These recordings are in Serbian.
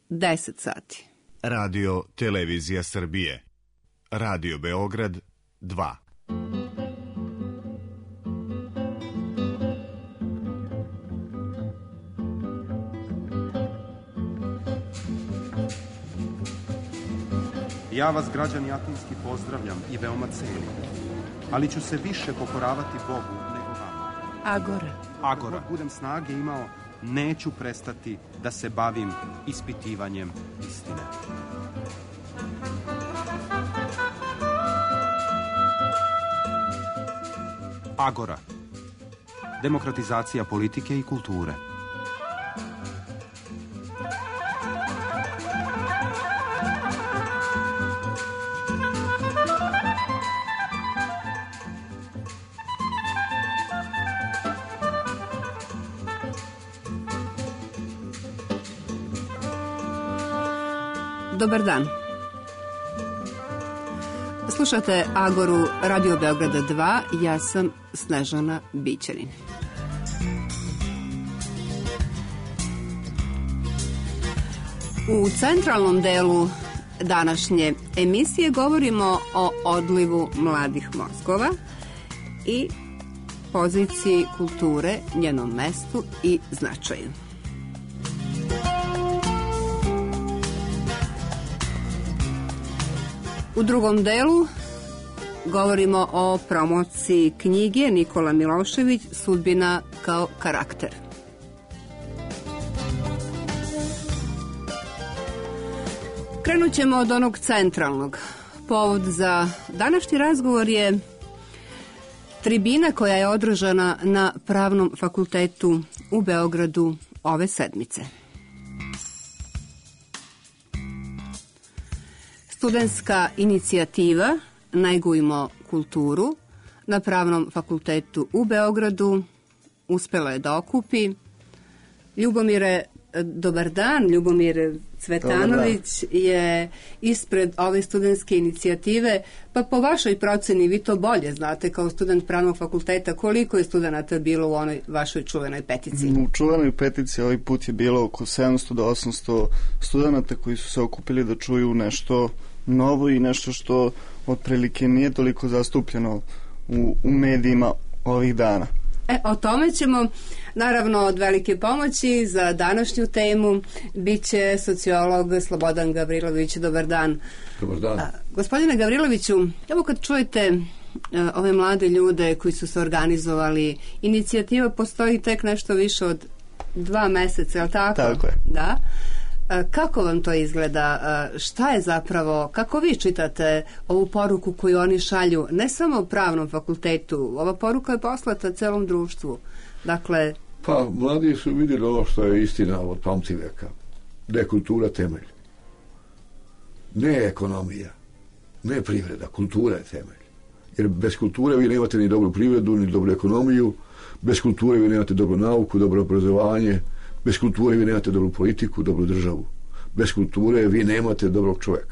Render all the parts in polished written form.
10 sati. Radio Televizija Srbije. Radio Beograd 2. Ja vas, građani Atinski, pozdravljam i veoma cenim, ali ću se više pokoravati Bogu nego vama. Agora. Dok budem snage imao, neću prestati da se bavim ispitivanjem istine. Agora. Demokratizacija politike i kulture. Dobar dan. Slušate Agoru Radio Beograda 2, ja sam Snežana Bićanin. U centralnom delu današnje emisije govorimo o odlivu mladih mozgova i poziciji kulture, njenom mestu i značaju. U drugom delu govorimo o promociji knjige Nikola Milošević, Sudbina kao karakter. Krenut ćemo od onog centralnog. Povod za današnji razgovor je tribina koja je održana na Pravnom fakultetu u Beogradu ove sedmice. Studentska inicijativa Negujmo kulturu na Pravnom fakultetu u Beogradu uspela je da okupi. Ljubomire, dobar dan. Ljubomir Cvetanović je ispred ove studentske inicijative, pa po vašoj proceni, vi to bolje znate kao student Pravnog fakulteta, koliko je studenata bilo u onoj vašoj čuvenoj peticiji? U čuvenoj peticiji ovaj put je bilo oko 700 do 800 studenata koji su se okupili da čuju nešto novo i nešto što otprilike nije toliko zastupljeno u medijima ovih dana. O tome ćemo, naravno, od velike pomoći za današnju temu biće sociolog Slobodan Gavrilović. Dobar dan. Dobar dan. Gospodine Gavriloviću, evo kad čujete ove mlade ljude koji su se organizovali, inicijativa postoji tek nešto više od 2 meseca, je li tako? Tako je. Da. Kako vam to izgleda? Šta je zapravo, kako vi čitate ovu poruku koju oni šalju, ne samo u Pravnom fakultetu, ova poruka je poslata celom društvu? Dakle... Pa, mladi su vidjeli ovo što je istina od pamtiveka, da je kultura temelj. Ne ekonomija, ne privreda, kultura je temelj. Jer bez kulture vi nemate ni dobru privredu, ni dobru ekonomiju, bez kulture vi nemate dobru nauku, dobro obrazovanje, bez kulture vi nemate dobru politiku, dobru državu. Bez kulture vi nemate dobrog čovjeka.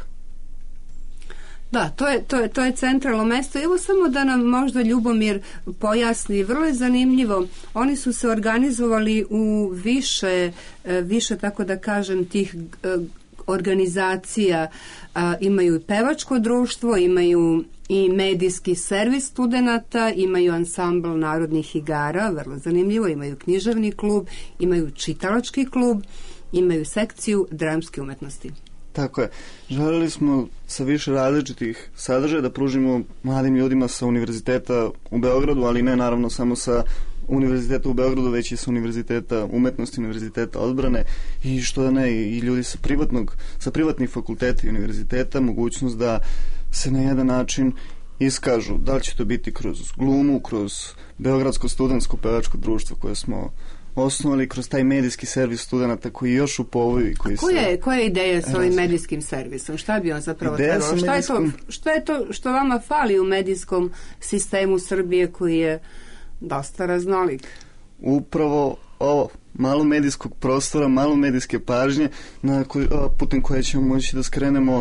Da, to je centralno mesto. Evo samo da nam možda Ljubomir pojasni. Vrlo je zanimljivo. Oni su se organizovali u više tako da kažem, tih organizacija. Imaju i pevačko društvo, imaju i medijski servis studenata, imaju ansambl narodnih igara, vrlo zanimljivo, imaju književni klub, imaju čitalački klub, imaju sekciju dramske umetnosti. Tako je. Želeli smo sa više različitih sadržaja da pružimo mladim ljudima sa univerziteta u Beogradu, ali ne naravno samo sa univerziteta u Beogradu, već i sa univerziteta umetnosti, univerziteta odbrane i što da ne, i ljudi sa privatnih fakulteta i univerziteta, mogućnost da se na jedan način iskažu. Da li će to biti kroz glumu, kroz Beogradsko studentsko pevačko društvo koje smo osnovali, kroz taj medijski servis studenata koji još u povoju. Koja je ideja s ovim medijskim servisom? Šta bi on zapravo trebalo? Šta je to što vama fali u medijskom sistemu Srbije koji je dosta raznolik? Upravo ovo, malo medijskog prostora, malo medijske pažnje putem koje ćemo moći da skrenemo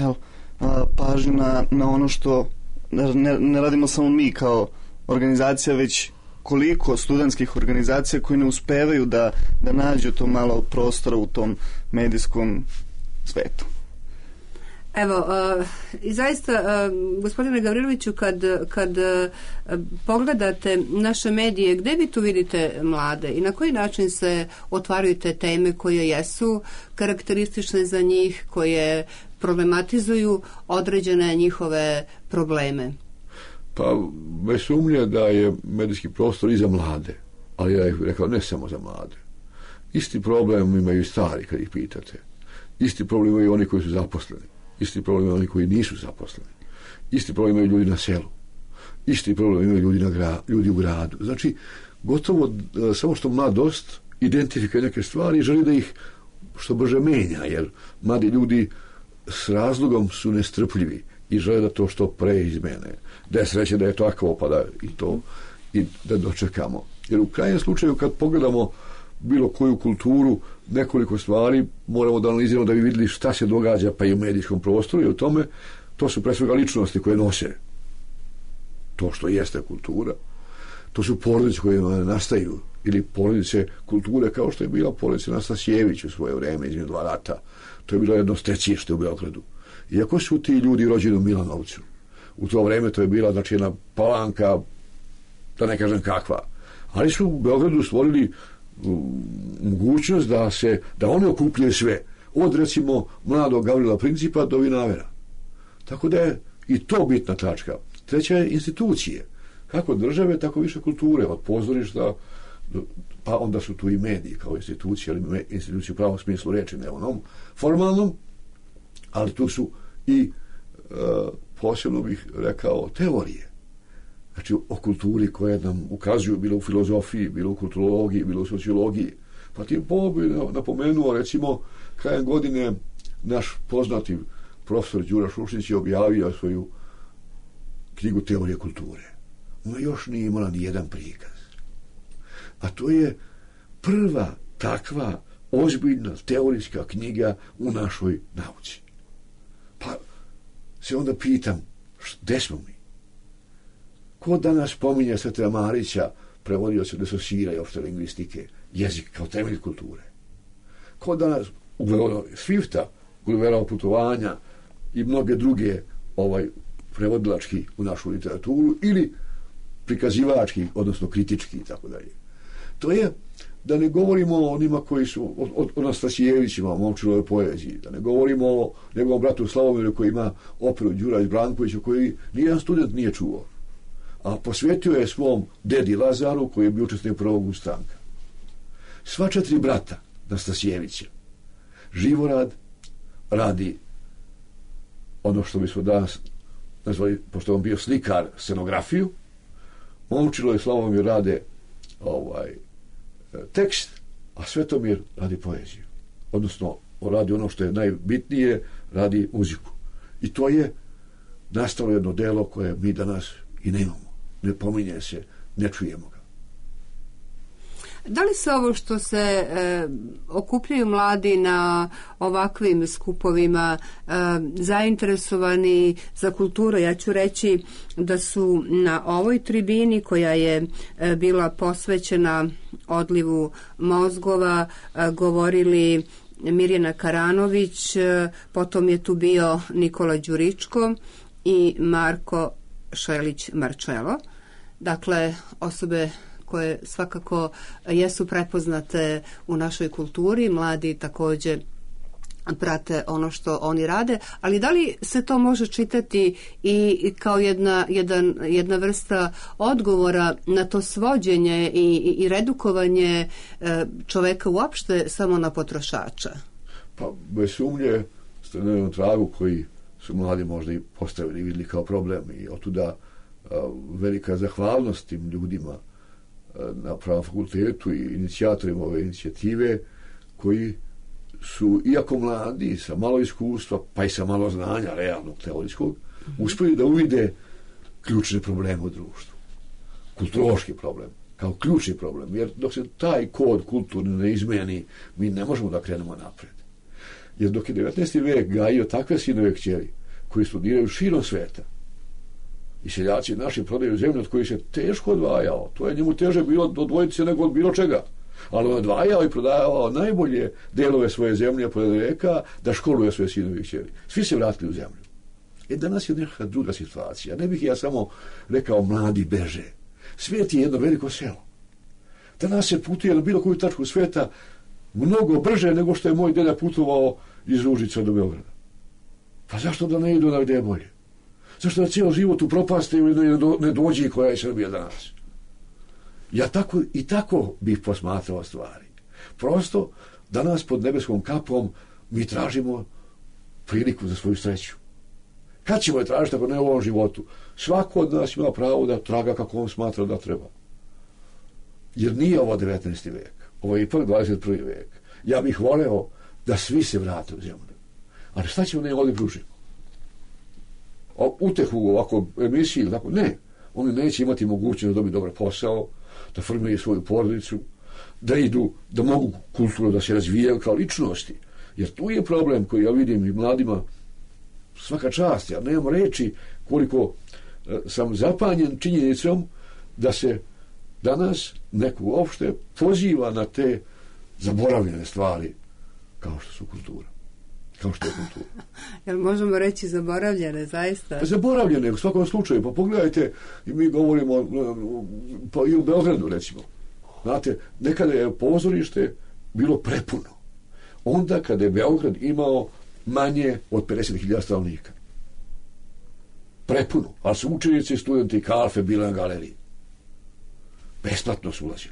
pažnju na ono što ne radimo samo mi kao organizacija, već koliko studentskih organizacija koji ne uspevaju da nađu to malo prostora u tom medijskom svetu. Evo, i zaista, gospodine Gavriloviću, kad pogledate naše medije, gde vi tu vidite mlade i na koji način se otvaraju te teme koje jesu karakteristične za njih, koje problematizuju određene njihove probleme? Pa, bez sumnje da je medijski prostor i za mlade, ali ja bih rekao ne samo za mlade. Isti problem imaju i stari kad ih pitate. Isti problem imaju oni koji su zaposleni. Isti problem imaju oni koji nisu zaposleni. Isti problem imaju ljudi na selu. Isti problem imaju ljudi u gradu. Znači, gotovo samo što mladost identifikuje neke stvari i želi da ih što brže menja, jer mladi ljudi s razlogom su nestrpljivi i žele da to što pre izmene. Da je sreće da je tako, pa da i to i da dočekamo. Jer u krajnjem slučaju kad pogledamo bilo koju kulturu, nekoliko stvari moramo da analiziramo da bi vidjeli šta se događa pa i u medijskom prostoru i o tome, to su pre svega ličnosti koje nose to što jeste kultura. To su porodice koje nastaju ili porodice kulture kao što je bila porodica Nastasjević u svoje vreme između dva rata. To je bilo jedno stecište u Beogradu. Iako su ti ljudi rođeni u Milanovcu, u to vreme to je bila znači jedna Palanka, da ne kažem kakva. Ali su u Beogradu stvorili mogućnost da oni okupljaju sve. Od recimo mladog Gavrila Principa do Vinavera. Tako da je i to bitna tačka. Treća je institucije. Kako države, tako više kulture. Od pozorišta, pa onda su tu i mediji kao institucije, ali institucije u pravom smislu reči, ne onom formalnom, ali tu su i posebno bih rekao teorije. Znači o kulturi koje nam ukazuju bilo u filozofiji, bilo u kulturologiji, bilo u sociologiji. Pa tim bi napomenuo recimo krajem godine naš poznati profesor Đura Šušnić je objavio svoju knjigu Teorije kulture. Ona još nije imala ni jedan prikaz. A to je prva takva ozbiljna teorijska knjiga u našoj nauci. Pa se onda pitam, gde smo mi? Ko danas pominje Svetera Marića, prevodioca Desosira i opšte lingvistike, jezik kao temelj kulture? Ko danas, Swifta, Guliverova putovanja i mnoge druge prevodilački u našu literaturu ili prikazivački, odnosno kritički i tako dalje. To je, da ne govorimo o onima koji su, o Nastasjevićima, o Momčilovoj poeziji, da ne govorimo o njegovom bratu Slavomiru koji ima operu Đura Brankovića koji nijedan student nije čuo. A posvetio je svom dedi Lazaru koji je bio učesnik prvog ustanka. Sva 4 brata Nastasjevića, Živorad radi ono što bismo danas nazvali, pošto on bio slikar, scenografiju, Momčilo i Slavomir rade tekst, a Svetomir radi poeziju. Odnosno, radi ono što je najbitnije, radi muziku. I to je nastalo jedno delo koje mi danas i nemamo. Ne pominje se, ne čujemo ga. Da li se ovo što se okupljaju mladi na ovakvim skupovima zainteresovani za kulturu? Ja ću reći da su na ovoj tribini koja je bila posvećena odlivu mozgova govorili Mirjana Karanović, potom je tu bio Nikola Đuričko i Marko Šelić-Marčelo. Dakle, osobe koje svakako jesu prepoznate u našoj kulturi, mladi također prate što oni rade, ali da li se to može čitati i kao jedna vrsta odgovora na to svođenje i redukovanje čoveka uopšte samo na potrošača? Pa, bez sumnje ste na jednom tragu koji su mladi možda i postavili i vidjeli kao problem i otuda velika zahvalnost tim ljudima na Pravnom fakultetu i inicijatorima ove inicijative koji su, iako mladi, sa malo iskustva, pa i sa malo znanja realnog, teorijskog, uspjeli da uvide ključne probleme u društvu. Kulturološki problem, kao ključni problem, jer dok se taj kod kulturni ne izmeni, mi ne možemo da krenemo napred. Jer dok je 19. vek gajio takve sinove kćeri koji studiraju širom sveta, I seljaci naši prodaju zemlju od kojih se teško odvajao. To je njemu teže bilo odvojiti se nego od bilo čega. Ali on odvajao i prodavao najbolje delove svoje zemlje pored rijeka da školuje svoje sinove i kćeri. Svi se vratili u zemlju. Danas je neka druga situacija. Ne bih ja samo rekao mladi beže. Svijet je jedno veliko selo. Danas se putuje na bilo koju tačku svijeta mnogo brže nego što je moj deda putovao iz Užica do Beograda. Pa zašto da ne idu na gdje je bolje? Zašto da cijel život upropaste ili ne dođi koja je Srbija danas? Ja tako bih posmatrao stvari. Prosto danas pod nebeskom kapom mi tražimo priliku za svoju sreću. Kad ćemo je tražiti ako ne u ovom životu? Svako od nas ima pravo da traga kako on smatra da treba. Jer nije ovo 19. vijek. Ovo je ipak 21. vijek. Ja bih voleo da svi se vrate u zemlju. Ali šta ćemo ne ovdje pružiti? Utehu u ovako emisiji ili tako? Ne. Oni neće imati mogućnost da dobiti dobar posao, da formiraju svoju porodicu, da idu, da mogu kulturno da se razvijaju kao ličnosti. Jer tu je problem koji ja vidim i mladima svaka čast. Ja nemam reći koliko sam zapanjen činjenicom da se danas neko uopšte poziva na te zaboravljene stvari kao što su kultura. Kao što je kultura. Jel možemo reći zaboravljene, zaista? Zaboravljene, u svakom slučaju. Pa pogledajte, i mi govorimo pa i u Beogradu, recimo. Znate, nekada je pozorište bilo prepuno. Onda kada je Beograd imao manje od 50.000 stanovnika. Prepuno. Ali su učenici, studenti, kafe bile na galeriji. Besplatno su ulazili.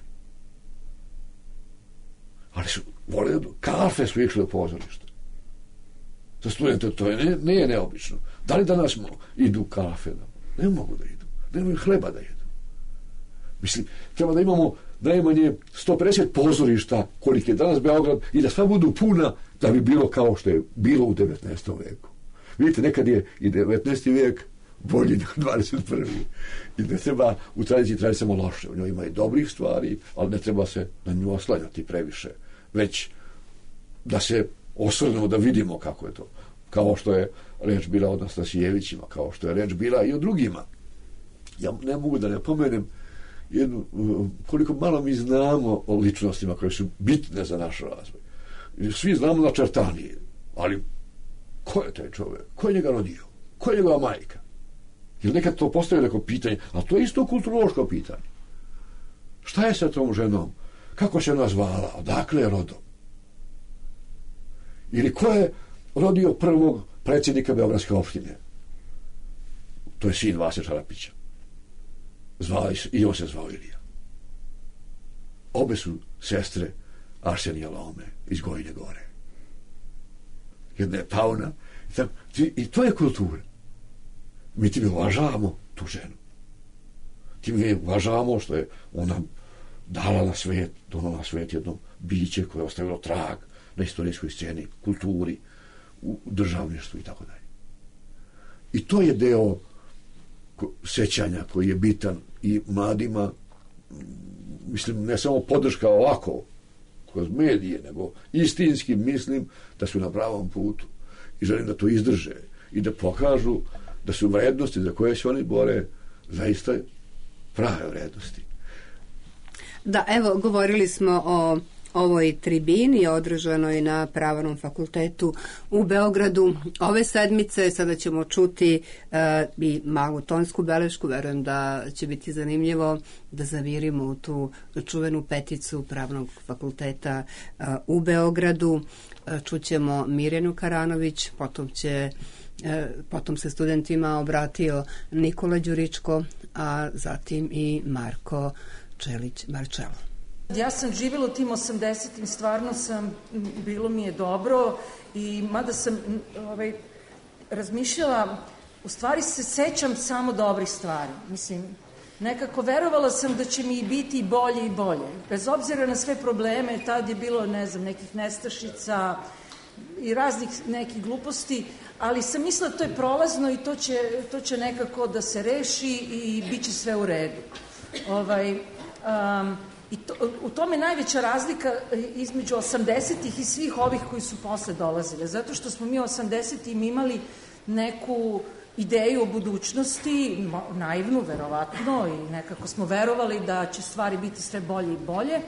Ali su kafe su išli u pozorište. Za studente to nije neobično. Da li danas idu kafe? Ne mogu da idu. Nemaju hleba da jedu. Mislim, treba da imamo najmanje 150 pozorišta koliko je danas Beograd i da sva budu puna da bi bilo kao što je bilo u 19. veku. Vidite, nekad je i 19. vijek bolji nego 21. I ne treba u tradiciji tražiti samo loše. U njoj ima i dobrih stvari, ali ne treba se na nju oslanjati previše. Već da se osvrnemo, da vidimo kako je to. Kao što je reč bila od Nastasijevićima, kao što je reč bila i o drugima. Ja ne mogu da ne pomenem koliko malo mi znamo o ličnostima koje su bitne za naš razvoj. Svi znamo na Čertaniji, ali ko je taj čovjek? Ko je njega rodio? Ko je njegova majka? Jer nekad to postaje neko pitanje, ali to je isto kulturološko pitanje. Šta je sa tom ženom? Kako se ona zvala? Odakle je rodom? Ili ko je rodio prvog predsjednika Beogradske opštine? To je sin Vase Čarapića. I on se zvao Ilija. Obe su sestre Arsenija Lome iz Gojine Gore. Jedna je Pauna. I to je kultura. Mi time uvažavamo tu ženu. Time uvažavamo što je ona dala na svijet, donala na svijet jedno biće koje je ostavilo trag na istorijskoj sceni, kulturi, u državništvu i tako dalje. I to je deo sećanja koji je bitan i mladima, mislim, ne samo podrška ovako kroz medije, nego istinski mislim da su na pravom putu i želim da to izdrže i da pokažu da su vrednosti za koje se oni bore zaista prave vrednosti. Da, evo, govorili smo o ovoj tribini održanoj na Pravnom fakultetu u Beogradu. Ove sedmice sada ćemo čuti i malu tonsku belešku, verujem da će biti zanimljivo da zavirimo u tu čuvenu peticu Pravnog fakulteta u Beogradu. Čućemo Mirjanu Karanović, potom se studentima obratio Nikola Đuričko, a zatim i Marko Čelić-Marčelo. Ja sam živjela u tim 80-im, stvarno bilo mi je dobro i mada sam razmišljala, u stvari se sećam samo dobrih stvari. Mislim, nekako verovala sam da će mi biti bolje i bolje. Bez obzira na sve probleme, tad je bilo, ne znam, nekih nestašica i raznih nekih gluposti, ali sam mislila to je prolazno i to će nekako da se reši i bit će sve u redu. I u tome najveća razlika između 80-ih i svih ovih koji su posle dolazile. Zato što smo mi u 80-im imali neku ideju o budućnosti, naivnu, verovatno, i nekako smo verovali da će stvari biti sve bolje i bolje,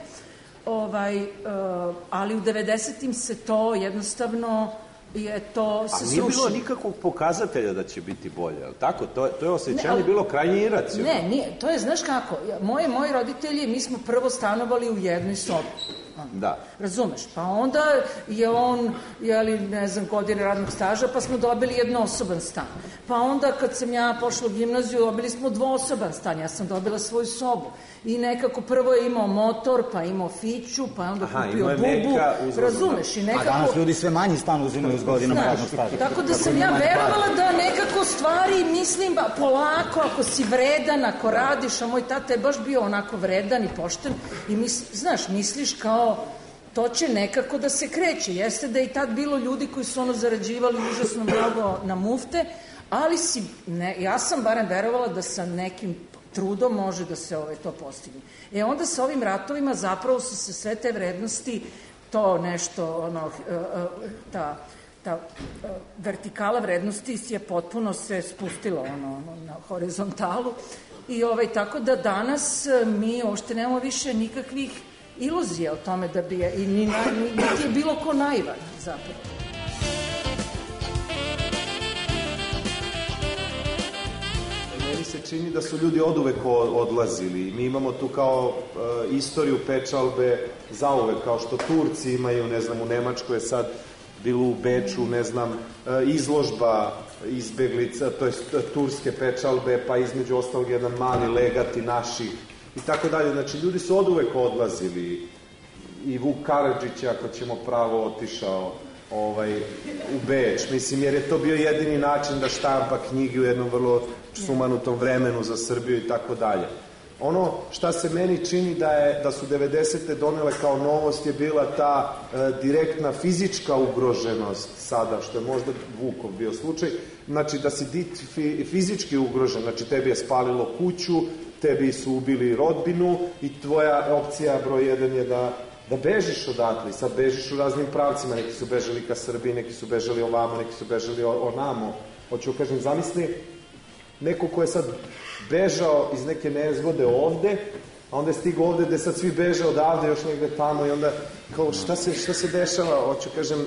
ali u 90-im se to jednostavno je to se srušilo. A nije bilo nikakvog pokazatelja da će biti bolje, ali tako? To je osjećanje bilo krajnje iracionalno. Ne, nije, to je, znaš kako, moji roditelji, mi smo prvo stanovali u jednoj sobi. Da. Razumeš? Pa onda je on, ne znam, godine radnog staža, pa smo dobili jednosoban stan. Pa onda kad sam ja pošla u gimnaziju, dobili smo dvoosoban stan, ja sam dobila svoju sobu. I nekako prvo je imao motor, pa imao fiću, pa je onda kupio bubu. Razumeš? I nekako... A danas ljudi sve manji stan uzimaju s godinama radnog staža. Tako da sam ja verovala da nekako stvari, mislim, polako, ako si vredan, ako radiš, a moj tata je baš bio onako vredan i pošten, i znaš, misliš kao to će nekako da se kreće. Jeste da je i tad bilo ljudi koji su zarađivali užasno mnogo na mufte, ali ja sam barem verovala da sa nekim trudom može da se to postigne. Onda sa ovim ratovima zapravo su se sve te vrednosti, to nešto, ta vertikala vrednosti je potpuno se spustila na horizontalu i tako da danas mi uopšte nemamo više nikakvih iluzija o tome da bi je, i niti je bilo ko naivan zapravo. Meni se čini da su ljudi oduvek odlazili. Mi imamo tu kao istoriju pečalbe zauvek, kao što Turci imaju, ne znam, u Nemačkoj je sad bilo u Beču, ne znam, izložba izbeglica, to je turske pečalbe, pa između ostalog jedan mali legati naših i tako dalje. Znači, ljudi su oduvek odlazili. I Vuk Karadžić, ako ćemo pravo, otišao u Beč, mislim, jer je to bio jedini način da štampa knjige u jednom vrlo sumanutom vremenu za Srbiju i tako dalje. Ono šta se meni čini da su 90. donele kao novost je bila ta direktna fizička ugroženost sada, što je možda Vukov bio slučaj, znači da si fizički ugrožen, znači tebi je spalilo kuću, tebi su ubili rodbinu i tvoja opcija broj 1 je da bežiš odatle. Sad bežiš u raznim pravcima, neki su bežali ka Srbiji, neki su bežali ovamo, neki su bežali onamo. Hoću kažem, zamisli neko ko je sad bežao iz neke nezgode ovde, a onda je stigao ovde gde sad svi beže odavde, još negde tamo i onda kao šta se dešava, hoću kažem,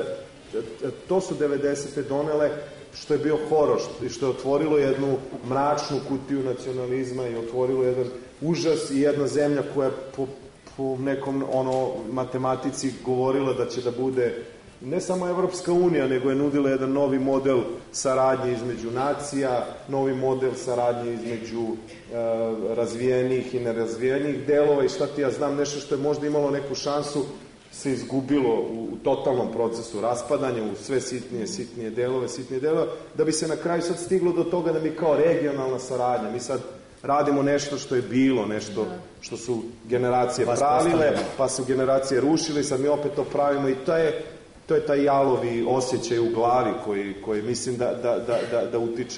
to su 90. donele, što je bio horor, što je otvorilo jednu mračnu kutiju nacionalizma i otvorilo jedan užas i jedna zemlja koja po nekom matematici govorila da će da bude ne samo Evropska unija, nego je nudila jedan novi model saradnje između nacija, novi model saradnje između razvijenih i nerazvijenih delova i šta ti ja znam, nešto što je možda imalo neku šansu se izgubilo u totalnom procesu raspadanja u sve sitnije delove, da bi se na kraju sad stiglo do toga da mi kao regionalna saradnja, mi sad radimo nešto što je bilo, nešto što su generacije pravile, pa su generacije rušile i sad mi opet to pravimo i to je taj jalovi osjećaj u glavi koji mislim da utiče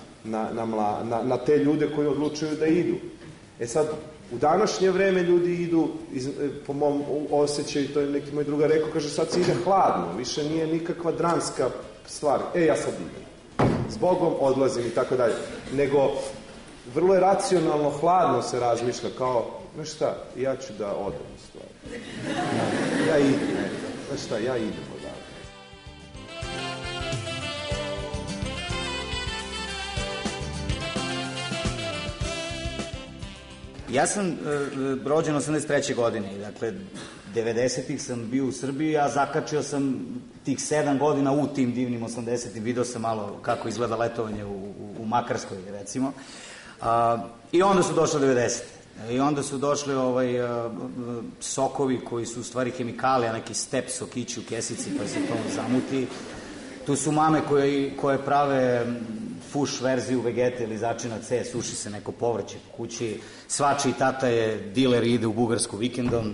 na te ljude koji odlučuju da idu. Sad, u današnje vreme ljudi idu, po mom osjećaju, to je neki moj drugar rekao, kaže sad se ide hladno, više nije nikakva dramska stvar, ja sad idem, zbogom odlazim i tako dalje, nego vrlo je racionalno, hladno se razmišlja, kao, znaš šta, ja ću da odem u stvari. Ja idem, znaš šta, ja idem odavde. Ja sam rođen 83. godine, dakle, 90-ih sam bio u Srbiji, a zakačio sam tih 7 godina u tim divnim 80-im, video sam malo kako izgleda letovanje u Makarskoj, recimo. I onda su došle 90. I onda su došli sokovi koji su u stvari hemikalije, neki step sokići u kesici pa se to zamuti. Tu su mame koje prave fuš verziju vegete ili začina C, suši se neko povrće po kući. Svačiji tata je diler i ide u Bugarsku vikendom.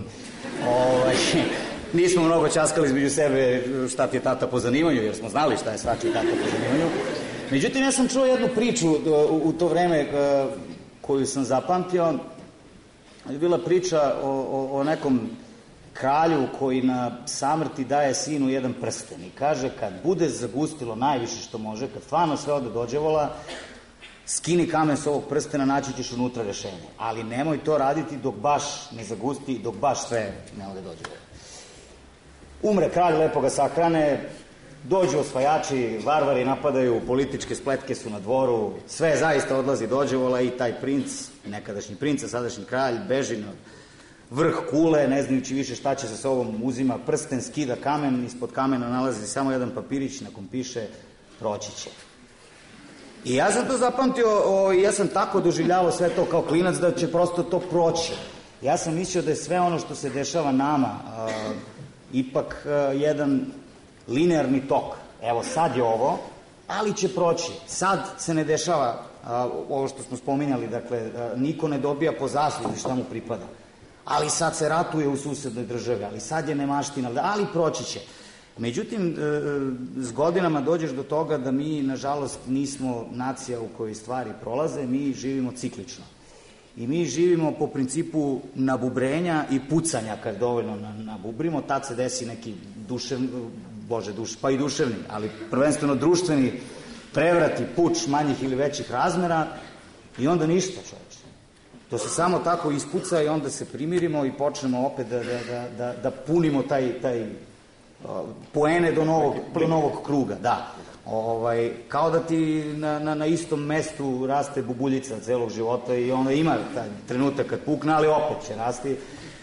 Nismo mnogo ćaskali između sebe šta ti je tata po zanimanju, jer smo znali šta je svačiji tata po zanimanju. Međutim, ja sam čuo jednu priču u to vreme koju sam zapamtio. Je bila priča o nekom kralju koji na samrti daje sinu jedan prsten i kaže kad bude zagustilo najviše što može, kad stvarno sve ode dođevola, skini kamen s ovog prstena, naći ćeš unutra rešenje. Ali nemoj to raditi dok baš ne zagusti, dok baš sve ne ode dođevola. Umre kralj, lepo ga sahrane, dođu osvajači, varvari napadaju, političke spletke su na dvoru, sve zaista odlazi dođevola i taj princ, nekadašnji princ, a sadašnji kralj, beži na vrh kule, ne znajući više šta će sa sobom, uzima prsten, skida kamen, ispod kamena nalazi samo jedan papirić na kom piše proći će. I ja sam to zapamtio, ja sam tako doživljavao sve to kao klinac da će prosto to proći. Ja sam mislio da je sve ono što se dešava nama ipak jedan linearni tok. Evo sad je ovo, ali će proći. Sad se ne dešava ovo što smo spominjali, dakle, niko ne dobija po zasluzi šta mu pripada. Ali sad se ratuje u susednoj državi, ali sad je nemaština, ali proći će. Međutim, s godinama dođeš do toga da mi, nažalost, nismo nacija u kojoj stvari prolaze, mi živimo ciklično. I mi živimo po principu nabubrenja i pucanja kad dovoljno nabubrimo, tad se desi neki pa i duševni, ali prvenstveno društveni prevrati, puč manjih ili većih razmera i onda ništa, čoveče. To se samo tako ispuca i onda se primirimo i počnemo opet da punimo taj poene do novog kruga, da. Kao da ti na istom mestu raste bubuljica celog života i ona ima taj trenutak kad pukne, ali opet će rasti.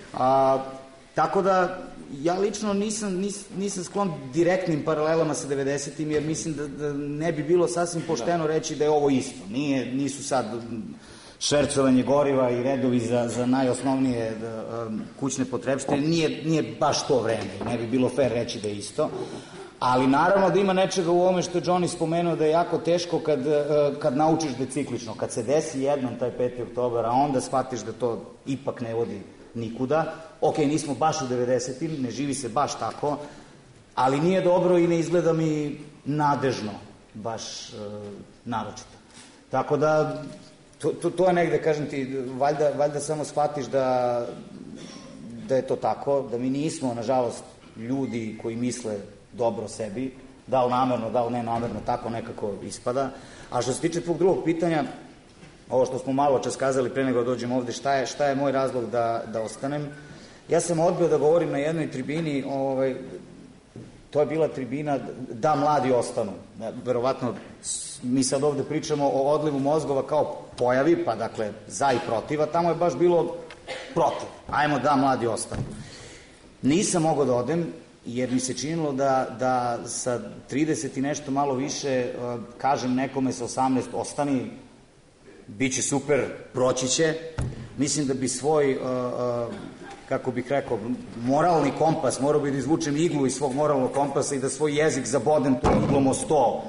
Tako da ja lično nisam sklon direktnim paralelama sa 90-im, jer mislim da ne bi bilo sasvim pošteno reći da je ovo isto. Nisu sad švercovanje goriva i redovi za najosnovnije kućne potrepštine, nije baš to vreme, ne bi bilo fair reći da je isto. Ali naravno da ima nečega u ovome što je Johnny spomenuo da je jako teško kad naučiš da je ciklično. Kad se desi jednom taj 5. oktobar, a onda shvatiš da to ipak ne vodi nikuda. Ok, nismo baš u 90-im, ne živi se baš tako, ali nije dobro i ne izgleda mi nadežno, baš naročito. Tako da, to je negde, kažem ti, valjda samo shvatiš da je to tako, da mi nismo, nažalost, ljudi koji misle dobro sebi, da li namerno, da li nenamerno, tako nekako ispada. A što se tiče tvog drugog pitanja, ovo što smo malo čas kazali pre nego da dođem ovde, šta je moj razlog da ostanem? Ja sam odbio da govorim na jednoj tribini, to je bila tribina da mladi ostanu. Verovatno mi sad ovde pričamo o odlivu mozgova kao pojavi, pa dakle za i protiv, a tamo je baš bilo protiv. Ajmo da mladi ostanu. Nisam mogao da odem, jer mi se činilo da sa 30 i nešto malo više kažem nekome sa 18 ostani, bit će super, proći će. Mislim da bi svoj, kako bih rekao, moralni kompas, morao bi da izvučem iglu iz svog moralnog kompasa i da svoj jezik zabodem to iglom o sto.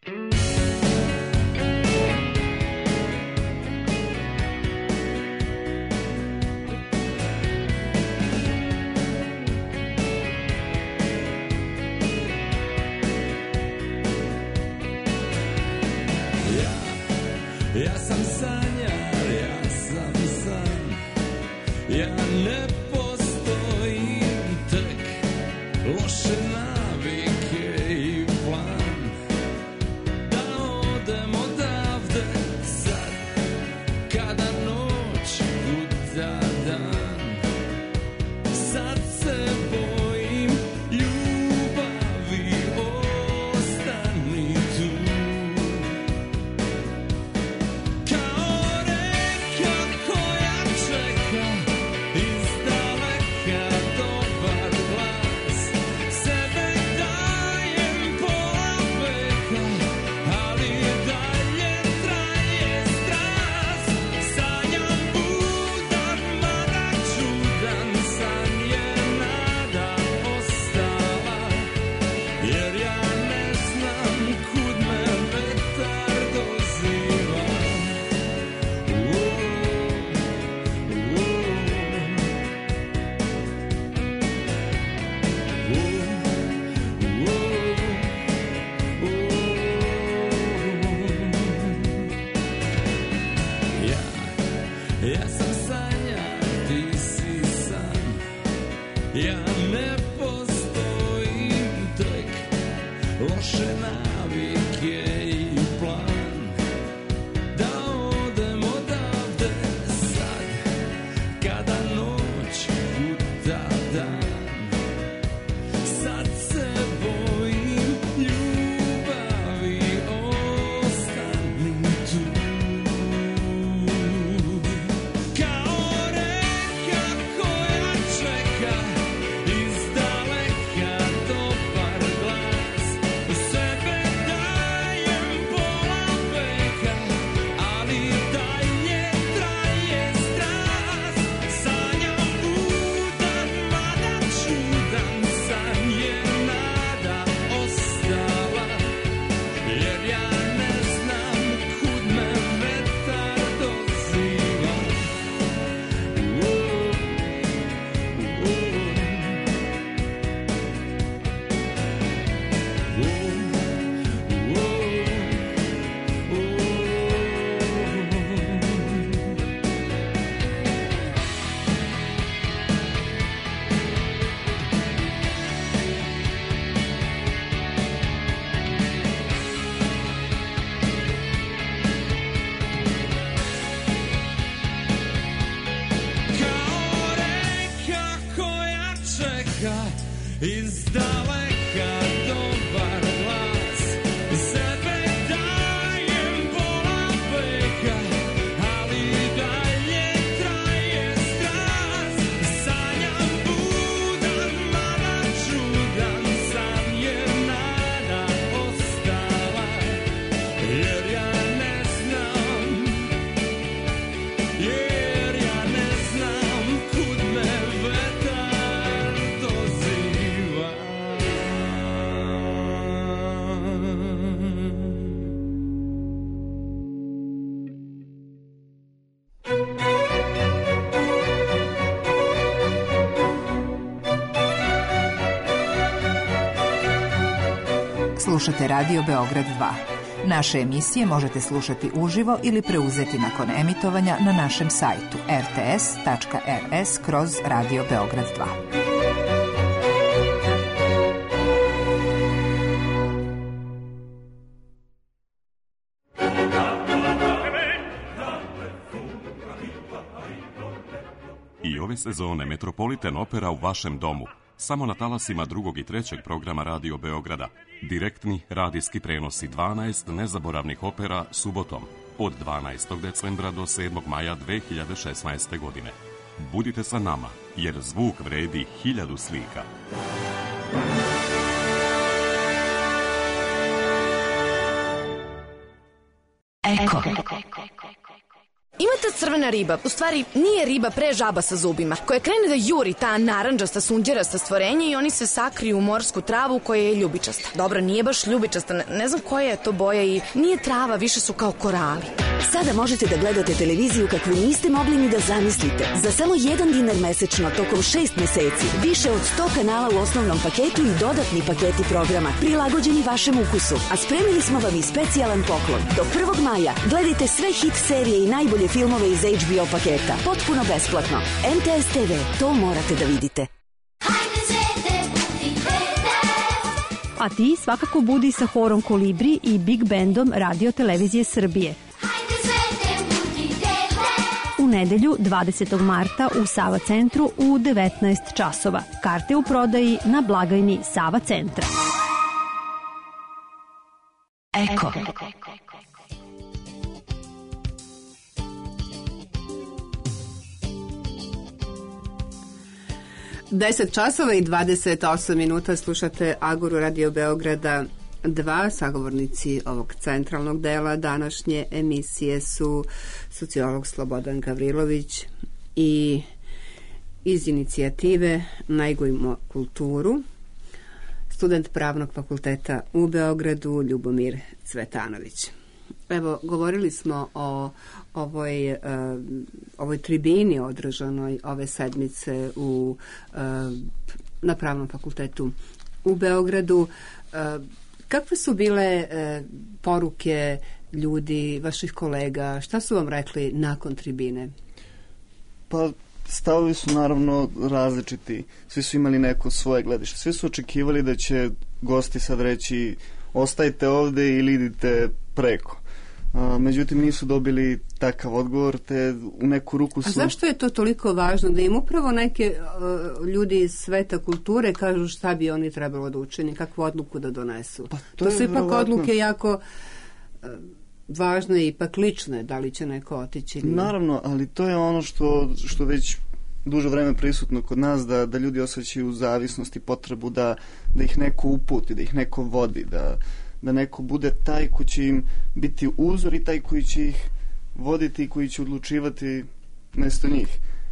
Ja sam sanjar, ja sam san, ja ne postojim, tek loše navike i plan, da odem odavde sad, kada noć guta dan, sad se bojim ljubavi, ostani tu. Sebe loše navike i plan da odem odavde sad kada noć puta dan. Sad se bojim ljubavi, ostani tu. Kao reka koja čeka izdaleka dobar glas, sebe dajem pola veka, ali dalje traje strast. Sanjam budan, mada čudan, san je nada ostala, jer ja ne znam kud me vetar doziva. Kao reka koja čeka izdaleka dobar glas, sebe dajem pola veka, ali dalje traje strast. Sanjam budan, mada čudan, san je nada ostala, jer ja ne znam, kud me vetar doziva. Slušate Radio Beograd 2. Naše emisije možete slušati uživo ili preuzeti nakon emitovanja na našem sajtu rts.rs/Radio Beograd 2. I ove sezone Metropolitan Opera u vašem domu. Samo na talasima 2. i 3. programa Radio Beograda. Direktni radijski prenosi 12 nezaboravnih opera subotom od 12. decembra do 7. maja 2016. godine. Budite sa nama, jer zvuk vredi 1000 slika. Eko. Ima ta crvena riba, u stvari nije riba, pre žaba sa zubima, koja krene da juri ta narandžasta, sunđerasta stvorenja i oni se sakriju u morsku travu koja je ljubičasta. Dobro, nije baš ljubičasta, ne znam koja je to boja i nije trava, više su kao korali. Sada možete da gledate televiziju kakvu niste mogli ni da zamislite. Za samo $1 mesečno tokom 6 meseci. Više od 100 kanala u osnovnom paketu i dodatni paketi programa prilagođeni vašem ukusu. A spremili smo vam i specijalan poklon. Do 1. maja gledajte sve hit serije i najbolje filmove iz HBO paketa. Potpuno besplatno. MTS TV, to morate da vidite. A ti svakako budi sa horom Kolibri i Big Bandom Radio Televizije Srbije. U nedelju 20. marta u Sava centru u 19 časova. Karte u prodaji na blagajni Sava centra. Eko. 10 časova i 28 minuta slušate Agoru Radio Beograda 2. Sagovornici ovog centralnog dela današnje emisije su sociolog Slobodan Gavrilović i iz inicijative Negujmo kulturu, student Pravnog fakulteta u Beogradu Ljubomir Cvetanović. Evo, govorili smo o ovoj tribini održanoj ove sedmice na Pravnom fakultetu u Beogradu. Kakve su bile poruke ljudi, vaših kolega? Šta su vam rekli nakon tribine? Pa stavovi su naravno različiti. Svi su imali neko svoje gledište. Svi su očekivali da će gosti sad reći ostajte ovde ili idite preko. Međutim, nisu dobili takav odgovor, te u neku ruku su... A zašto je to toliko važno da im upravo neke ljudi iz sveta kulture kažu šta bi oni trebalo da učini, kakvu odluku da donesu? Pa, to su ipak odluke jako važne i ipak lične, da li će neko otići ili... Naravno, ali to je ono što već duže vreme prisutno kod nas, da ljudi osjećaju zavisnost i potrebu da ih neko uputi, da ih neko vodi, da neko bude taj koji će im biti uzor i taj koji će ih voditi i koji će odlučivati mesto njih.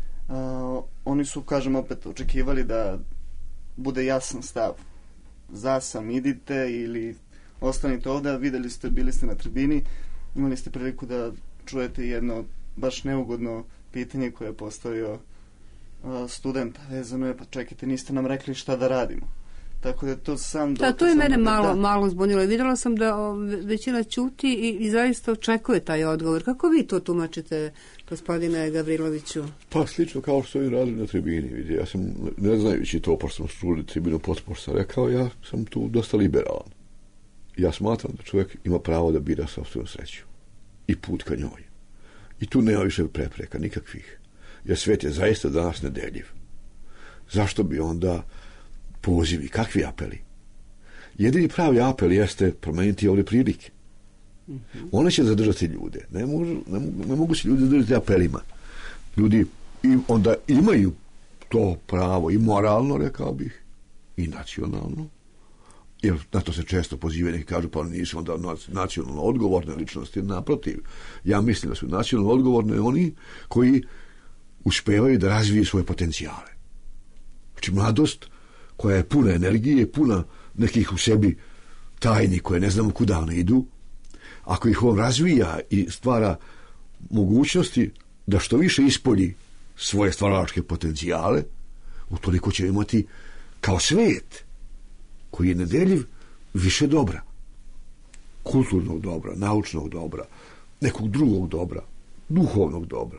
Oni su, kažem opet, očekivali da bude jasan stav. Za sam idite ili ostanite ovde, videli ste, bili ste na tribini, imali ste priliku da čujete jedno baš neugodno pitanje koje je postavio student. Vezano je, pa čekajte, niste nam rekli šta da radimo. Tako da to sam... Da, to je mene malo zbunilo. Videla sam da većina ćuti i zaista očekuje taj odgovor. Kako vi to tumačite, gospodine Gavriloviću? Pa slično kao što i radili na tribini. Vidi, ja sam, ne znajući to, pošto smo čuli tribinu potpuno sam rekao, ja sam tu dosta liberalan. Ja smatram da čovjek ima pravo da bira sopstvenu sreću i put ka njoj. I tu nema više prepreka, nikakvih. Jer svet je zaista danas nedeljiv. Zašto bi onda pozivi, kakvi apeli? Jedini pravi apel jeste promeniti ovdje prilike. One će zadržati ljude. Ne mogu se ljudi zadržati apelima. Ljudi onda imaju to pravo i moralno, rekao bih, i nacionalno. Jer na to se često pozivaju, neki kažu, pa nisu onda nacionalno odgovorne ličnosti. Naprotiv, ja mislim da su nacionalno odgovorne oni koji uspevaju da razviju svoje potencijale. Znači, mladost koja je puna energije, puna nekih u sebi tajni koje ne znamo kuda one idu, ako ih on razvija i stvara mogućnosti da što više ispolji svoje stvaralačke potencijale, utoliko će imati kao svet koji je nedeljiv više dobra. Kulturnog dobra, naučnog dobra, nekog drugog dobra, duhovnog dobra.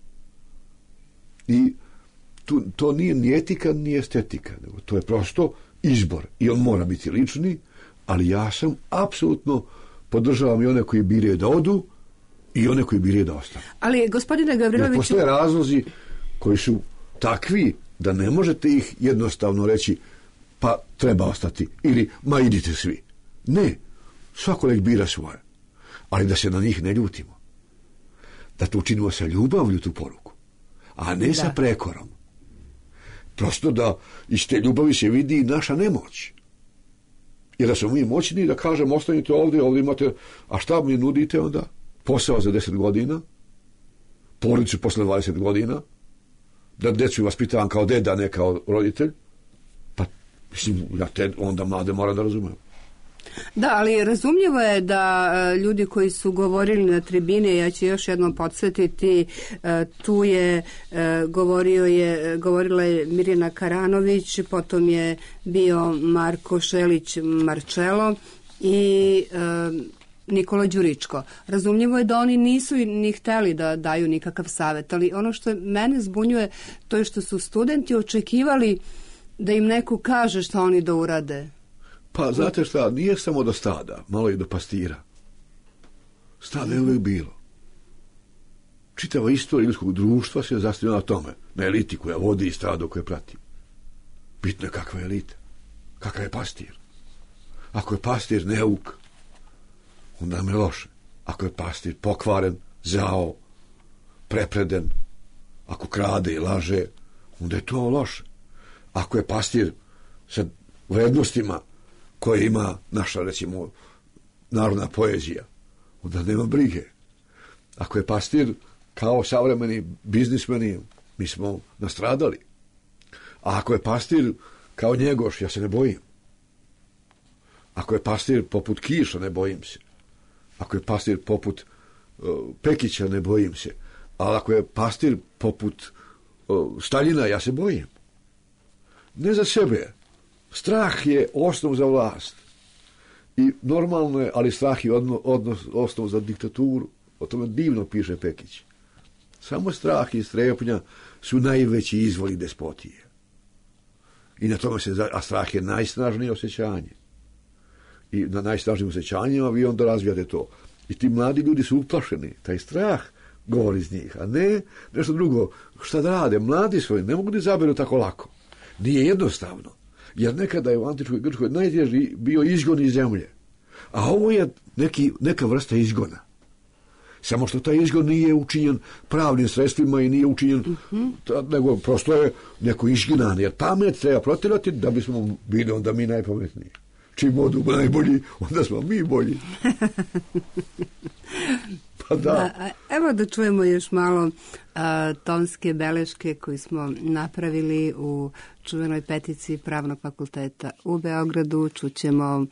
I to nije ni etika, ni estetika, nego to je prosto izbor. I on mora biti lični, ali ja sam apsolutno podržavam i one koji biraju da odu i one koji biraju da ostanu. Ali, gospodine Gavriloviću... Postoje razlozi koji su takvi da ne možete ih jednostavno reći pa treba ostati ili ma idite svi. Ne, svako nek bira svoje. Ali da se na njih ne ljutimo. Da to učinimo sa ljubavlju tu poruku, a ne sa prekorom. Prosto da iz te ljubavi se vidi i naša nemoć. Jer da smo mi moćni da kažemo ostanite ovdje imate, a šta mi nudite onda? Posao za 10 godina, porodicu posle 20 godina, da djecu vaspitavam kao deda, ne kao roditelj. Pa, mislim, ja onda mlade moram da razumijem. Da, ali razumljivo je da ljudi koji su govorili na tribine, ja ću još jednom podsjetiti, tu je govorila je Mirjana Karanović, potom je bio Marko Šelić Marčelo i Nikola Đuričko. Razumljivo je da oni nisu ni hteli da daju nikakav savjet, ali ono što mene zbunjuje to je što su studenti očekivali da im neko kaže šta oni da urade. Pa, znate šta, nije samo do stada, malo i do pastira. Stada je uvijek bilo. Čitava istorija ljudskog društva se zasniva na tome, na eliti koja vodi i stado koje prati. Bitno je kakva je elita, kakav je pastir. Ako je pastir neuk, onda nam je loše. Ako je pastir pokvaren, zao, prepreden, ako krade i laže, onda je to loše. Ako je pastir sa vrednostima koje ima naša, recimo, narodna poezija, onda nema brige. Ako je pastir kao savremeni biznismeni, mi smo nastradali. A ako je pastir kao Njegoš, ja se ne bojim. Ako je pastir poput Kiša, ne bojim se. Ako je pastir poput Pekića, ne bojim se. Ali ako je pastir poput Staljina, ja se bojim. Ne za sebe. Strah je osnov za vlast. I normalno je, ali strah je osnov za diktaturu. O tome divno piše Pekić. Samo strah i strepnja su najveći izvori despotije. I na tome a strah je najsnažnije osjećanje. i na najsnažnijim osjećanjima, vi onda razvijate to. I ti mladi ljudi su uplašeni, taj strah govori iz njih, a ne nešto drugo. Šta da rade? Mladi svoji ne mogu da izaberu tako lako. Nije jednostavno. Jer nekada je u antičkoj Grčkoj najteži bio izgon iz zemlje. A ovo je neka vrsta izgona. Samo što taj izgon nije učinjen pravnim sredstvima i nije učinjen, nego prosto je neko izginan. Jer pamet treba protirati da bismo bili onda mi najpametniji. Čim odu najbolji, onda smo mi bolji. Pa da. Evo da čujemo još malo tonske beleške koje smo napravili u čuvenoj petici Pravnog fakulteta u Beogradu. Čućemo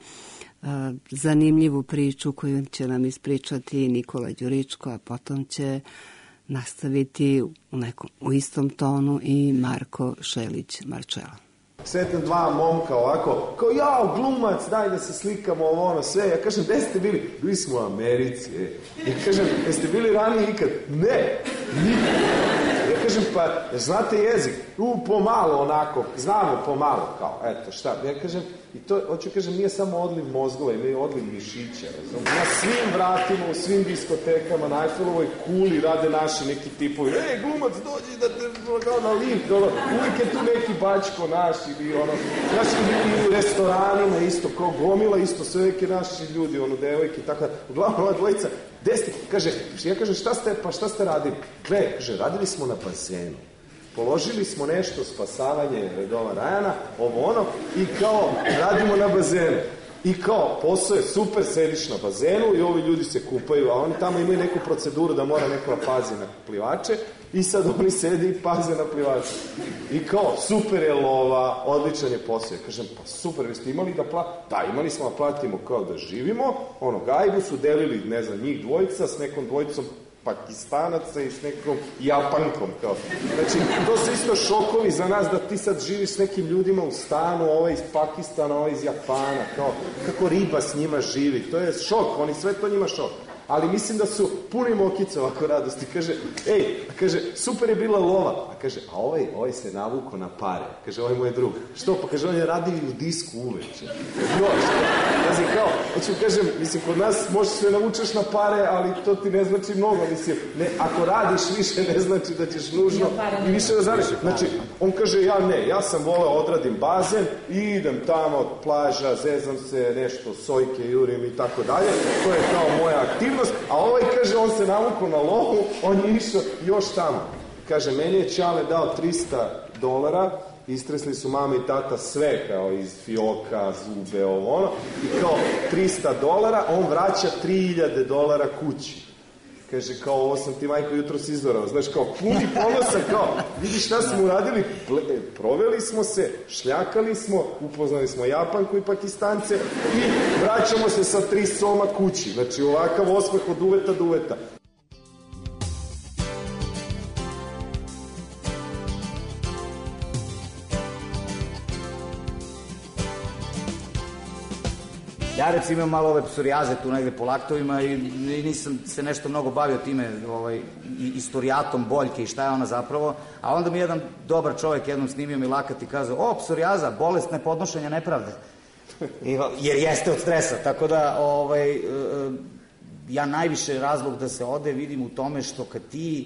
zanimljivu priču koju će nam ispričati Nikola Đuričko, a potom će nastaviti u istom tonu i Marko Šelić-Marčela. Sretnem dva momka ovako, kao ja, glumac, daj da se slikamo, ono sve. Ja kažem, gde ste bili? Bili smo u Americi. Ja kažem, jeste bili ranije ikad? Ne, nikad. Ja kažem, pa znate jezik? Pomalo onako, znamo pomalo, kao, eto, šta. Ja kažem, i to, hoću kažem, nije samo odliv mozgova, imaju odliv mišića, razum. Na svim vratima, u svim diskotekama, na Eiffelovoj kuli rade naši neki tipovi. Glumac, dođi da te na lift, ono, uvijek je tu neki bačko naš ili ono, naši ljudi u restoranima isto, kao gomila isto, sve neke naši ljudi, ono, devojke i tako. Uglavnom, ova dvojica, desni, kaže, ja kažem, šta ste radili? Gle, kaže, radili smo na bazenu. Položili smo nešto, spasavanje redova Rajana, ovo ono, i kao radimo na bazenu. I kao, posao je super, sediš na bazenu i ovi ljudi se kupaju, a oni tamo imaju neku proceduru da mora neko da pazi na plivače i sad oni sedi i paze na plivače. I kao, super je lova, odličan je posao. Ja kažem, pa super, vi ste imali da platimo? Da, imali smo da platimo kao da živimo, ono, gajbu su delili, ne znam, njih dvojica s nekom dvojicom Pakistanaca i s nekom Japankom, kao. Znači, to su isto šokovi za nas da ti sad živiš s nekim ljudima u stanu, ovaj iz Pakistana, ovaj iz Japana, kao, kako riba s njima živi. To je šok, oni sve to njima šok. Ali mislim da su puni mokice ovako radosti. Kaže, super je bila lova. A kaže, a ovaj se navuko na pare. Kaže, ovaj moj drug. Što? Pa kaže, on je radio u disku uveče. Znači, kao, hoću kažem, mislim, kod nas možeš se navučeš na pare, ali to ti ne znači mnogo, mislim, ako radiš više, ne znači da ćeš nužno i više da zaniš. Znači, on kaže, ja sam voleo, odradim bazen i idem tamo, plaža, zezam se, nešto, sojke, jurim i tako dalje. To je kao moja aktivnost. A ovaj, kaže, on se navukao na lovu, on je išao još tamo. Kaže, meni je Čale dao $300, istresli su mama i tata sve, kao iz fioka, zube, ovo ono, i kao $300, on vraća $3.000 kući. Kaže, kao, ovo sam ti, majko, jutro si izvorao. Znaš, kao, puni ponosa, kao, vidi šta smo uradili, proveli smo se, šljakali smo, upoznali smo Japanku i Pakistance i vraćamo se sa 3 soma kući. Znači, ovakav osmeh od uveta do uveta. Ja recimo imam malo ove psorijaze tu negde po laktovima i nisam se nešto mnogo bavio time, istorijatom boljke i šta je ona zapravo, a onda mi jedan dobar čovjek jednom snimio mi lakat i kazao, psorijaza, bolest nepodnošenja nepravde. Jer jeste od stresa, tako da ja najviše razlog da se ode vidim u tome što kad ti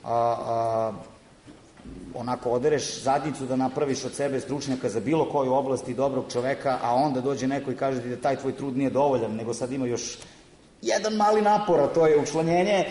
onako odereš zadnjicu da napraviš od sebe stručnjaka za bilo koju oblast i dobrog čoveka, a onda dođe neko i kaže ti da taj tvoj trud nije dovoljan, nego sad ima još jedan mali napor, a to je učlanjenje,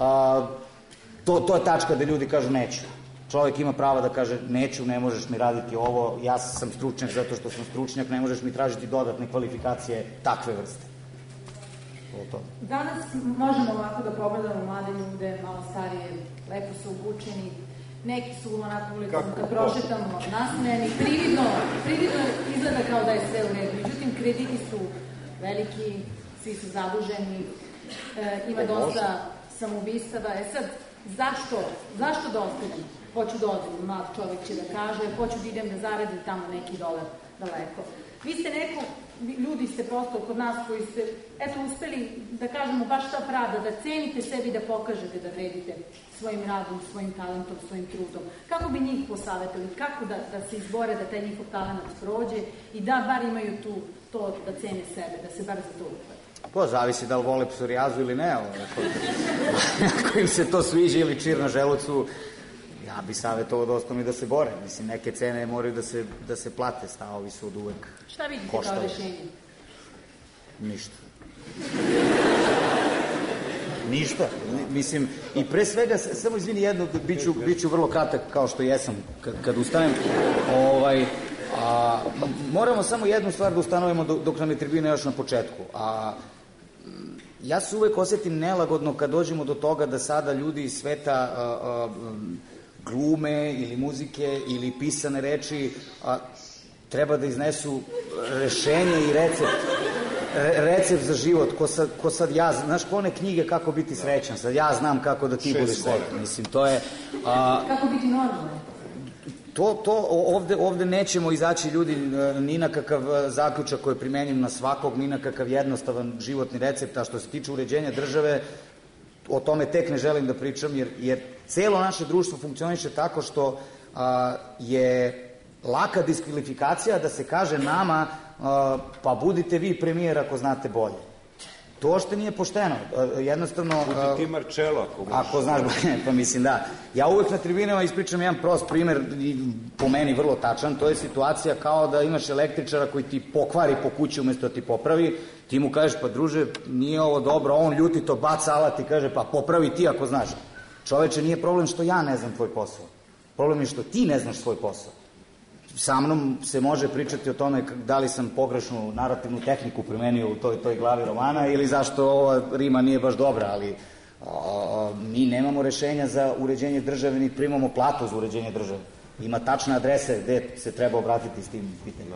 to je tačka da ljudi kažu neću. Čovjek ima prava da kaže neću, ne možeš mi raditi ovo, ja sam stručnjak zato što sam stručnjak, ne možeš mi tražiti dodatne kvalifikacije takve vrste. Danas možemo ovako da pogledamo mlade ljude, malo starije, lepo su obučeni, neki su onako ulicom, kad prošetamo nasmejani, prividno izgleda kao da je sve u redu. Međutim, krediti su veliki, svi su zaduženi, ima dosta samoubistava. Sad, zašto da ostavim? Hoću da odim, mlad čovjek će da kaže, hoću da idem da zaradim tamo neki dolar daleko. Vi ste ljudi ste prosto kod nas koji ste, uspeli da kažemo baš ta pravda, da cenite sebi, da pokažete da vredite svojim radom, svojim talentom, svojim trudom. Kako bi njih posavetili? Kako da se izbore da taj njihov talent prođe i da bar imaju to da cene sebe, da se bar za to upati? Zavisi da li vole psorijazu ili ne. Ako im se to sviđa ili čir na želucu, ja bi savjetovao da ostanu i da se bore. Mislim, neke cene moraju da se plate, stavovi su od uvek koštali. Šta vidite kao rešenje? Ništa. Ništa. Mislim, i pre svega, samo izvini jedno, biću vrlo kratak kao što jesam kad ustanem. Moramo samo jednu stvar da ustanovimo dok nam je tribina još na početku. Ja se uvek osjetim nelagodno kad dođemo do toga da sada ljudi iz sveta glume ili muzike ili pisane reči treba da iznesu rešenje i recept za život. Ko sad ja, znaš ko one knjige Kako biti srećan, sad ja znam kako da ti budeš srećan. Mislim, to je... Kako biti normalan? Ovde nećemo izaći ljudi ni na kakav zaključak koji primenjim na svakog, ni na kakav jednostavan životni recept, a što se tiče uređenja države, o tome tek ne želim da pričam, jer celo naše društvo funkcioniše tako što je laka diskvalifikacija da se kaže nama pa budite vi premijer ako znate bolje. To što nije pošteno, jednostavno... Budi ti Marčelo, ako znaš bolje, pa mislim da. Ja uvek na tribinama ispričam jedan prost primer, po meni vrlo tačan, to je situacija kao da imaš električara koji ti pokvari po kući umesto da ti popravi, ti mu kažeš, pa druže, nije ovo dobro, on ljuti to, baca alat i kaže, pa popravi ti ako znaš. Čoveče, nije problem što ja ne znam tvoj posao. Problem je što ti ne znaš svoj posao. Sa mnom se može pričati o tome da li sam pogrešnu narativnu tehniku primenio u toj glavi romana ili zašto ova rima nije baš dobra, ali mi nemamo rešenja za uređenje države, ni primamo platu za uređenje države. Ima tačne adrese gde se treba obratiti s tim pitanjima.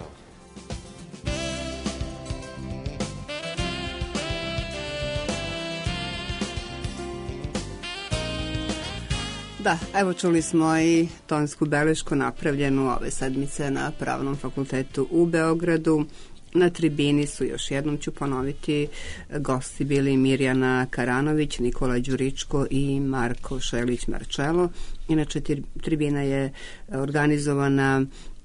Da, evo čuli smo i tonsku belešku napravljenu ove sedmice na Pravnom fakultetu u Beogradu. Na tribini su, još jednom ću ponoviti, gosti bili Mirjana Karanović, Nikola Đuričko i Marko Šelić Marčelo. Inače, tribina je organizovana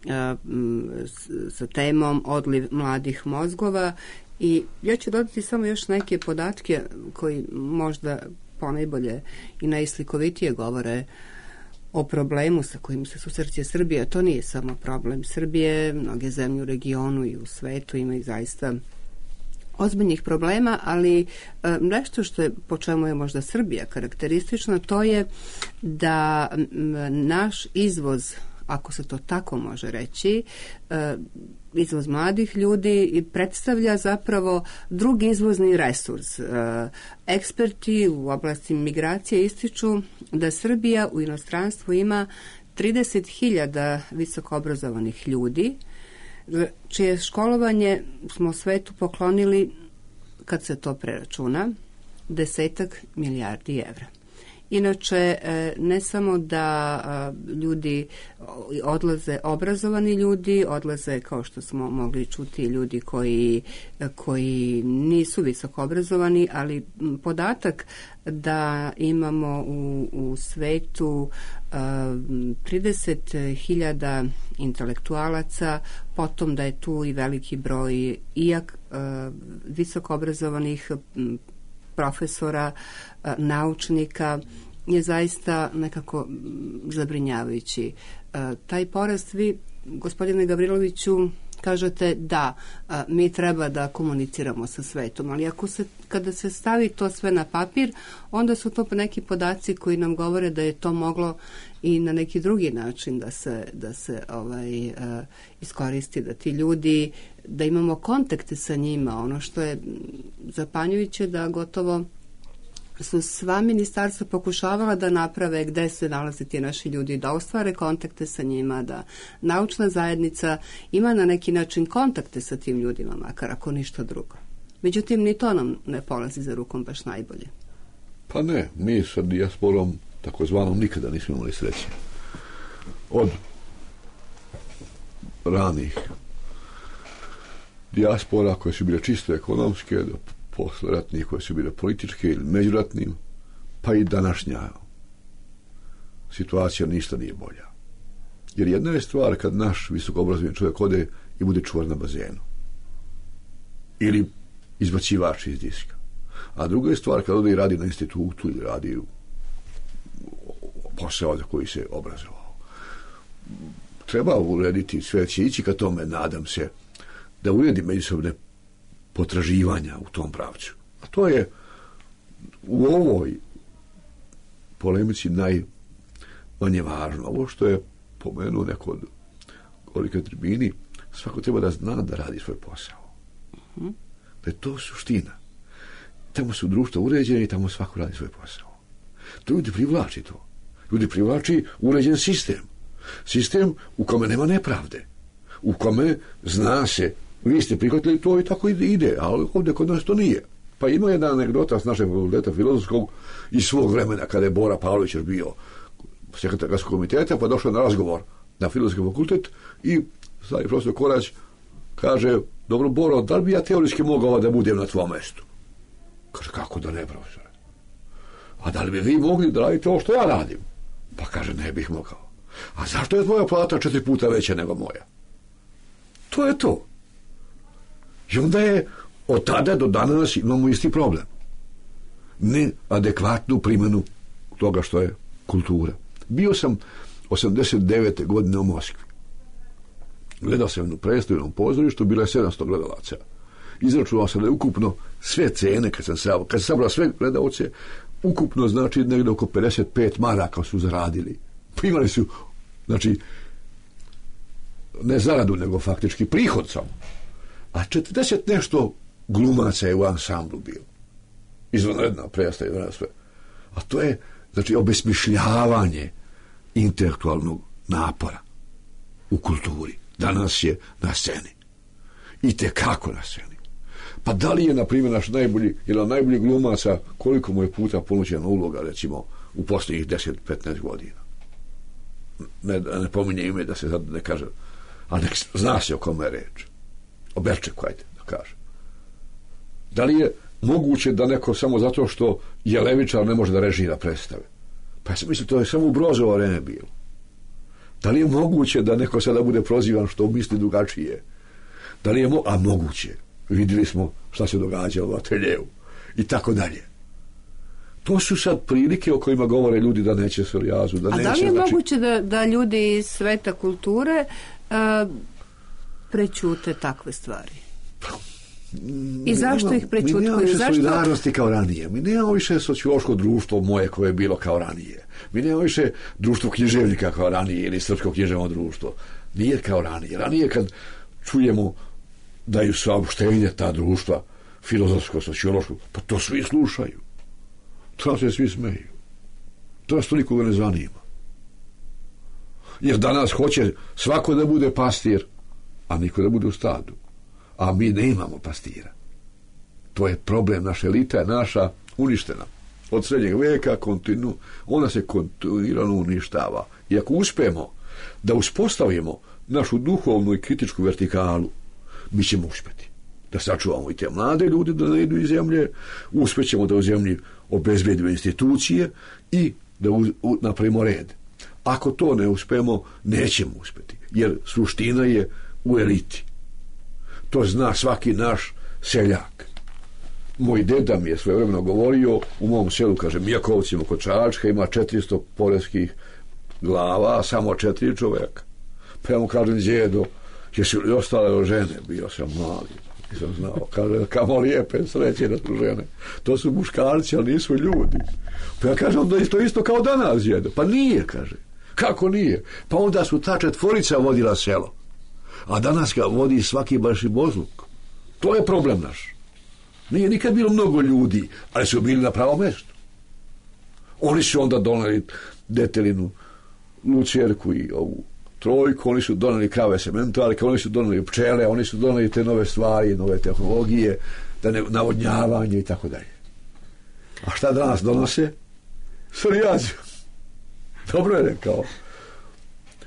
sa temom Odliv mladih mozgova i ja ću dodati samo još neke podatke koji možda ponajbolje i najslikovitije govore o problemu sa kojim se susreće Srbija. To nije samo problem Srbije, mnoge zemlje u regionu i u svetu imaju zaista ozbiljnih problema, ali nešto što je, po čemu je možda Srbija karakteristična, to je da naš izvoz, ako se to tako može reći, izvoz mladih ljudi predstavlja zapravo drugi izvozni resurs. Eksperti u oblasti migracije ističu da Srbija u inostranstvu ima 30.000 visokoobrazovanih ljudi, čije školovanje smo u svetu poklonili, kad se to preračuna, 10 milijardi evra. Inače, ne samo da ljudi odlaze, obrazovani ljudi, odlaze, kao što smo mogli čuti, ljudi koji nisu visoko obrazovani, ali podatak da imamo u svetu 30.000 intelektualaca, potom da je tu i veliki broj visoko obrazovanih profesora, naučnika, je zaista nekako zabrinjavajući. Taj porast, vi, gospodine Gavriloviću, kažete da mi treba da komuniciramo sa svetom, ali kada se stavi to sve na papir, onda su to neki podaci koji nam govore da je to moglo i na neki drugi način da se iskoristi, da ti ljudi, da imamo kontakte sa njima. Ono što je zapanjujuće da gotovo su sva ministarstva pokušavala da naprave gde se nalaze ti naši ljudi, da ostvare kontakte sa njima, da naučna zajednica ima na neki način kontakte sa tim ljudima, makar ako ništa drugo. Međutim, ni to nam ne polazi za rukom baš najbolje. Pa ne, mi sa dijasporom takozvanom nikada nismo imali sreće. Od ranih dijaspora koje su bile čisto ekonomske, do posleratnih koje su bile političke ili međuratnim, pa i današnja situacija ništa nije bolja. Jer jedna je stvar kad naš visokoobrazovani čovjek ode i bude čuvar na bazenu ili izbacivač iz diska. A druga je stvar kad ode i radi na institutu ili radi posao za koji se obrazovao. Treba urediti, sve će ići ka tome, nadam se, da uredi međusobne potraživanja u tom pravcu. A to je u ovoj polemici najmanje važno. Ovo što je pomenuo neko od kolika tribini, svako treba da zna da radi svoj posao. Da je to suština. Tamo su društva uređene i tamo svako radi svoj posao. To ljudi privlači to. Ljudi privlači uređen sistem. Sistem u kome nema nepravde. U kome zna se, vi ste prihvatili to i tako ide, ali ovdje kod nas to nije. Pa ima jedna anegdota s našeg fakulteta filozofskog iz svog vremena kada je Bora Pavlović još bio sekretar gradskog komiteta, pa došao na razgovor na filozofski fakultet i stari profesor Korać kaže: dobro Boro, da li bi ja teorijski mogao da budem na tvom mestu? Kaže: kako da ne, profesore? A da li bi vi mogli da radite ovo što ja radim? Pa kaže: ne bih mogao. A zašto je tvoja plata 4 puta veća nego moja? To je to. I onda je od tada do danas imamo isti problem. Neadekvatnu primjenu toga što je kultura. Bio sam 89. godine u Moskvi. Gledao sam jednu predstavu u pozorištu, bilo je 700 gledalaca. Izračunao sam da je ukupno sve cene, kad sam sabrao sve gledalce, ukupno znači negdje oko 55 maraka su zaradili. Imali su, znači, ne zaradu, nego faktički prihod samo. A 40 nešto glumaca je u ansamblu bilo. Izvanredna predstava, izvanredna sve. A to je, znači, obesmišljavanje intelektualnog napora u kulturi. Danas je na sceni. I tekako na sceni. Pa da li je, na primjer, naš najbolji ili najbolji glumaca, koliko mu je puta ponuđena uloga, recimo, u posljednjih 10-15 godina? Ne pominje ime da se sad ne kaže, a nek zna se o kome je reč. O Berčeku, ajde da kaže. Da li je moguće da neko samo zato što je levičar ne može da režira predstave? Pa ja sam mislim, to je samo u Brozovo vreme bilo. Da li je moguće da neko sada bude prozivan što misli drugačije? Da li je a moguće? Vidjeli smo šta se događalo u ateljevu i tako dalje. To su sad prilike o kojima govore ljudi da neće serijazu, da neće... A da li je moguće da ljudi iz sveta kulture prećute takve stvari? I zašto ih prećutkuju? Mi nemamo više solidarnosti kao ranije. Mi nemamo više sociološko društvo moje koje je bilo kao ranije. Mi nemamo više društvo književnika kao ranije ili srpsko književno društvo. Nije kao ranije. Ranije kad čujemo da ju saopštenje ta društva filozofsko, sociološko, pa to svi slušaju. To se svi smeju. To nas toliko ne zanima. Jer danas hoće svako da bude pastir, a niko da bude u stadu. A mi ne imamo pastira. To je problem, naša elita je naša uništena. Od srednjeg vijeka ona se kontinuirano uništava. I ako uspemo da uspostavimo našu duhovnu i kritičku vertikalu, mi ćemo uspjeti. Da sačuvamo i te mlade ljude da ne idu iz zemlje, uspjećemo da u zemlji obezbedimo institucije i da napravimo red. Ako to ne uspemo, nećemo uspjeti. Jer suština je u eliti. To zna svaki naš seljak. Moj deda mi je svojevremeno govorio, u mom selu, kaže, Mijakovcima kod Čačka ima 400 poreskih glava, a samo 4 čovjeka. Pa ja mu kažem, djedo, jesu li ostale žene? Bio sam mali, nisam znao. Kaže, kamo lijepe sreće da su žene. To su muškarci, ali nisu ljudi. Pa ja kažem, da je to isto kao danas, djedo. Pa nije, kaže. Kako nije? Pa onda su ta 4 vodila selo. A danas ga vodi svaki baš i bozluk. To je problem naš. Nije nikad bilo mnogo ljudi, ali su bili na pravom mjestu. Oni su onda doneli Detelinu, Lucerku i ovu Trojku, oni su doneli krave sementarke, oni su doneli pčele, oni su doneli te nove stvari, nove tehnologije, navodnjavanje i tako dalje. A šta danas donose? Sorijaziju. Dobro je rekao.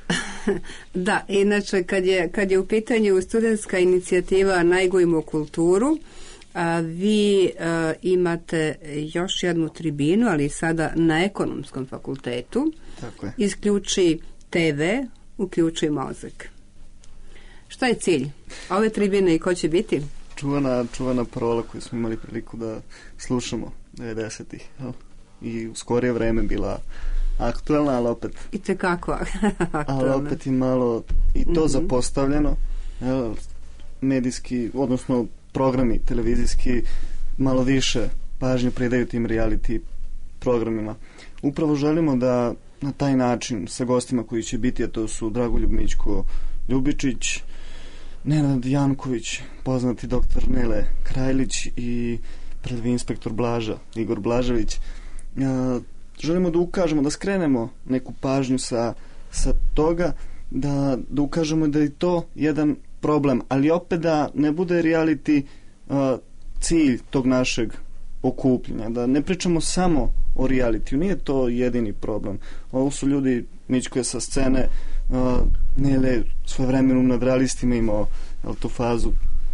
Da, inače kad je u pitanju studentska inicijativa Najgujmo kulturu, vi imate još jednu tribinu, ali sada na Ekonomskom fakultetu. Tako je. Isključi TV, uključi mozak. Šta je cilj ove tribine i ko će biti? Čuvana parola koju smo imali priliku da slušamo 90-ih. I u skorije vreme bila aktualna, ali opet... I tekako aktualna. Ali opet i malo i to zapostavljeno. Medijski, odnosno programi televizijski malo više pažnje pridaju tim reality programima. Upravo želimo da na taj način sa gostima koji će biti, a to su Dragoljub Mićko Ljubičić, Nenad Janković, poznati doktor Nele Krajlić i prvi inspektor Blaža, Igor Blažević. Želimo da ukažemo, da skrenemo neku pažnju sa toga, da ukažemo da je to jedan problem, ali opet da ne bude reality cilj tog našeg okupljenja, da ne pričamo samo o realitiju, nije to jedini problem. Ovo su ljudi, Mićko je sa scene, Nele svojevremeno nad realistima imao tu fazu.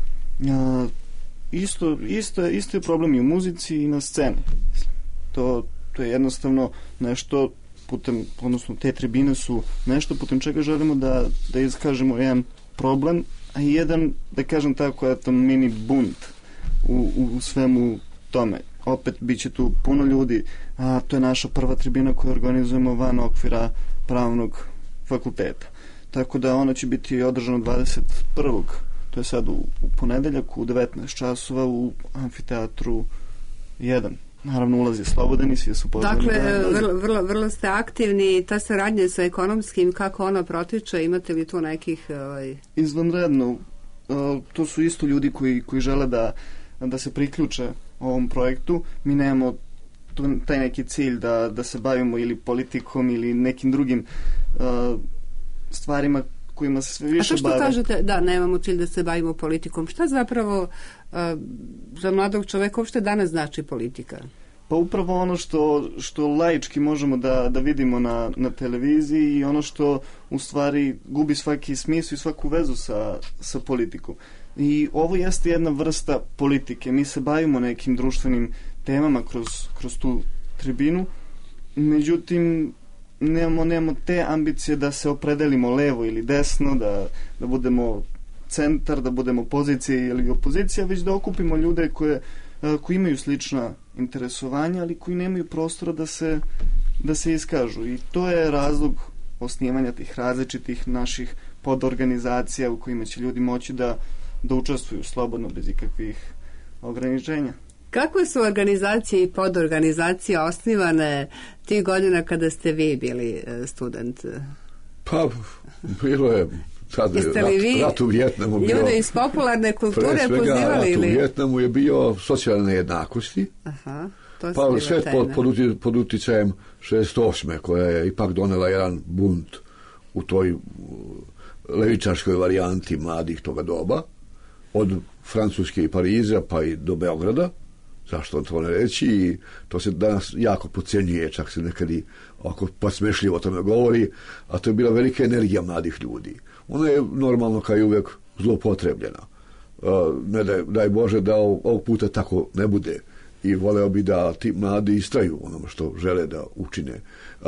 Isto je problem i u muzici i na sceni. To je jednostavno nešto putem, odnosno te tribine su nešto putem čega želimo da iskažemo jedan problem, a i jedan, da kažem tako, mini bunt u svemu tome. Opet bit će tu puno ljudi, a to je naša prva tribina koju organizujemo van okvira pravnog fakulteta. Tako da ona će biti održana 21. To je sad u ponedeljak u 19 časova u amfiteatru 1. Naravno, ulaz je slobodan i svi su pozvani. Dakle, vrlo ste aktivni i ta saradnja sa ekonomskim, kako ona protiče, imate li tu nekih... Izvanredno. To su isto ljudi koji žele da se priključe ovom projektu. Mi nemamo taj neki cilj da se bavimo ili politikom ili nekim drugim stvarima kojima se sve više bave. A to što kažete, da, nemamo cilj da se bavimo politikom. Šta zapravo za mladog čoveka uopšte danas znači politika? Pa upravo ono što laički možemo da vidimo na televiziji i ono što u stvari gubi svaki smisao i svaku vezu sa politikom. I ovo jeste jedna vrsta politike. Mi se bavimo nekim društvenim temama kroz tu tribinu, međutim nemamo te ambicije da se opredelimo levo ili desno, da budemo centar, da budemo pozicija ili opozicija, već da okupimo ljude koji imaju slična interesovanja, ali koji nemaju prostora da se iskažu. I to je razlog osnivanja tih različitih naših podorganizacija u kojima će ljudi moći da učestvuju slobodno, bez ikakvih ograničenja. Kakve su organizacije i podorganizacije osnivane tih godina kada ste vi bili student? Pa, bilo je sad rat u Vjetnamu. Ljude iz popularne kulture pozivali? Rat u Vjetnamu je bio socijalne jednakosti. Aha, to pa sve pod uticajem 68. koja je ipak donela jedan bunt u toj levičarskoj varijanti mladih toga doba, od Francuske i Pariza pa i do Beograda. Zašto to ne reći? I to se danas jako podcenjuje, čak se nekad i oko pasmešljivo o tome govori, a to je bila velika energija mladih ljudi. Ona je normalno kao i uvijek zlopotrebljena. Ne daj Bože da ovog puta tako ne bude i voleo bi da ti mladi istraju onome što žele da učine.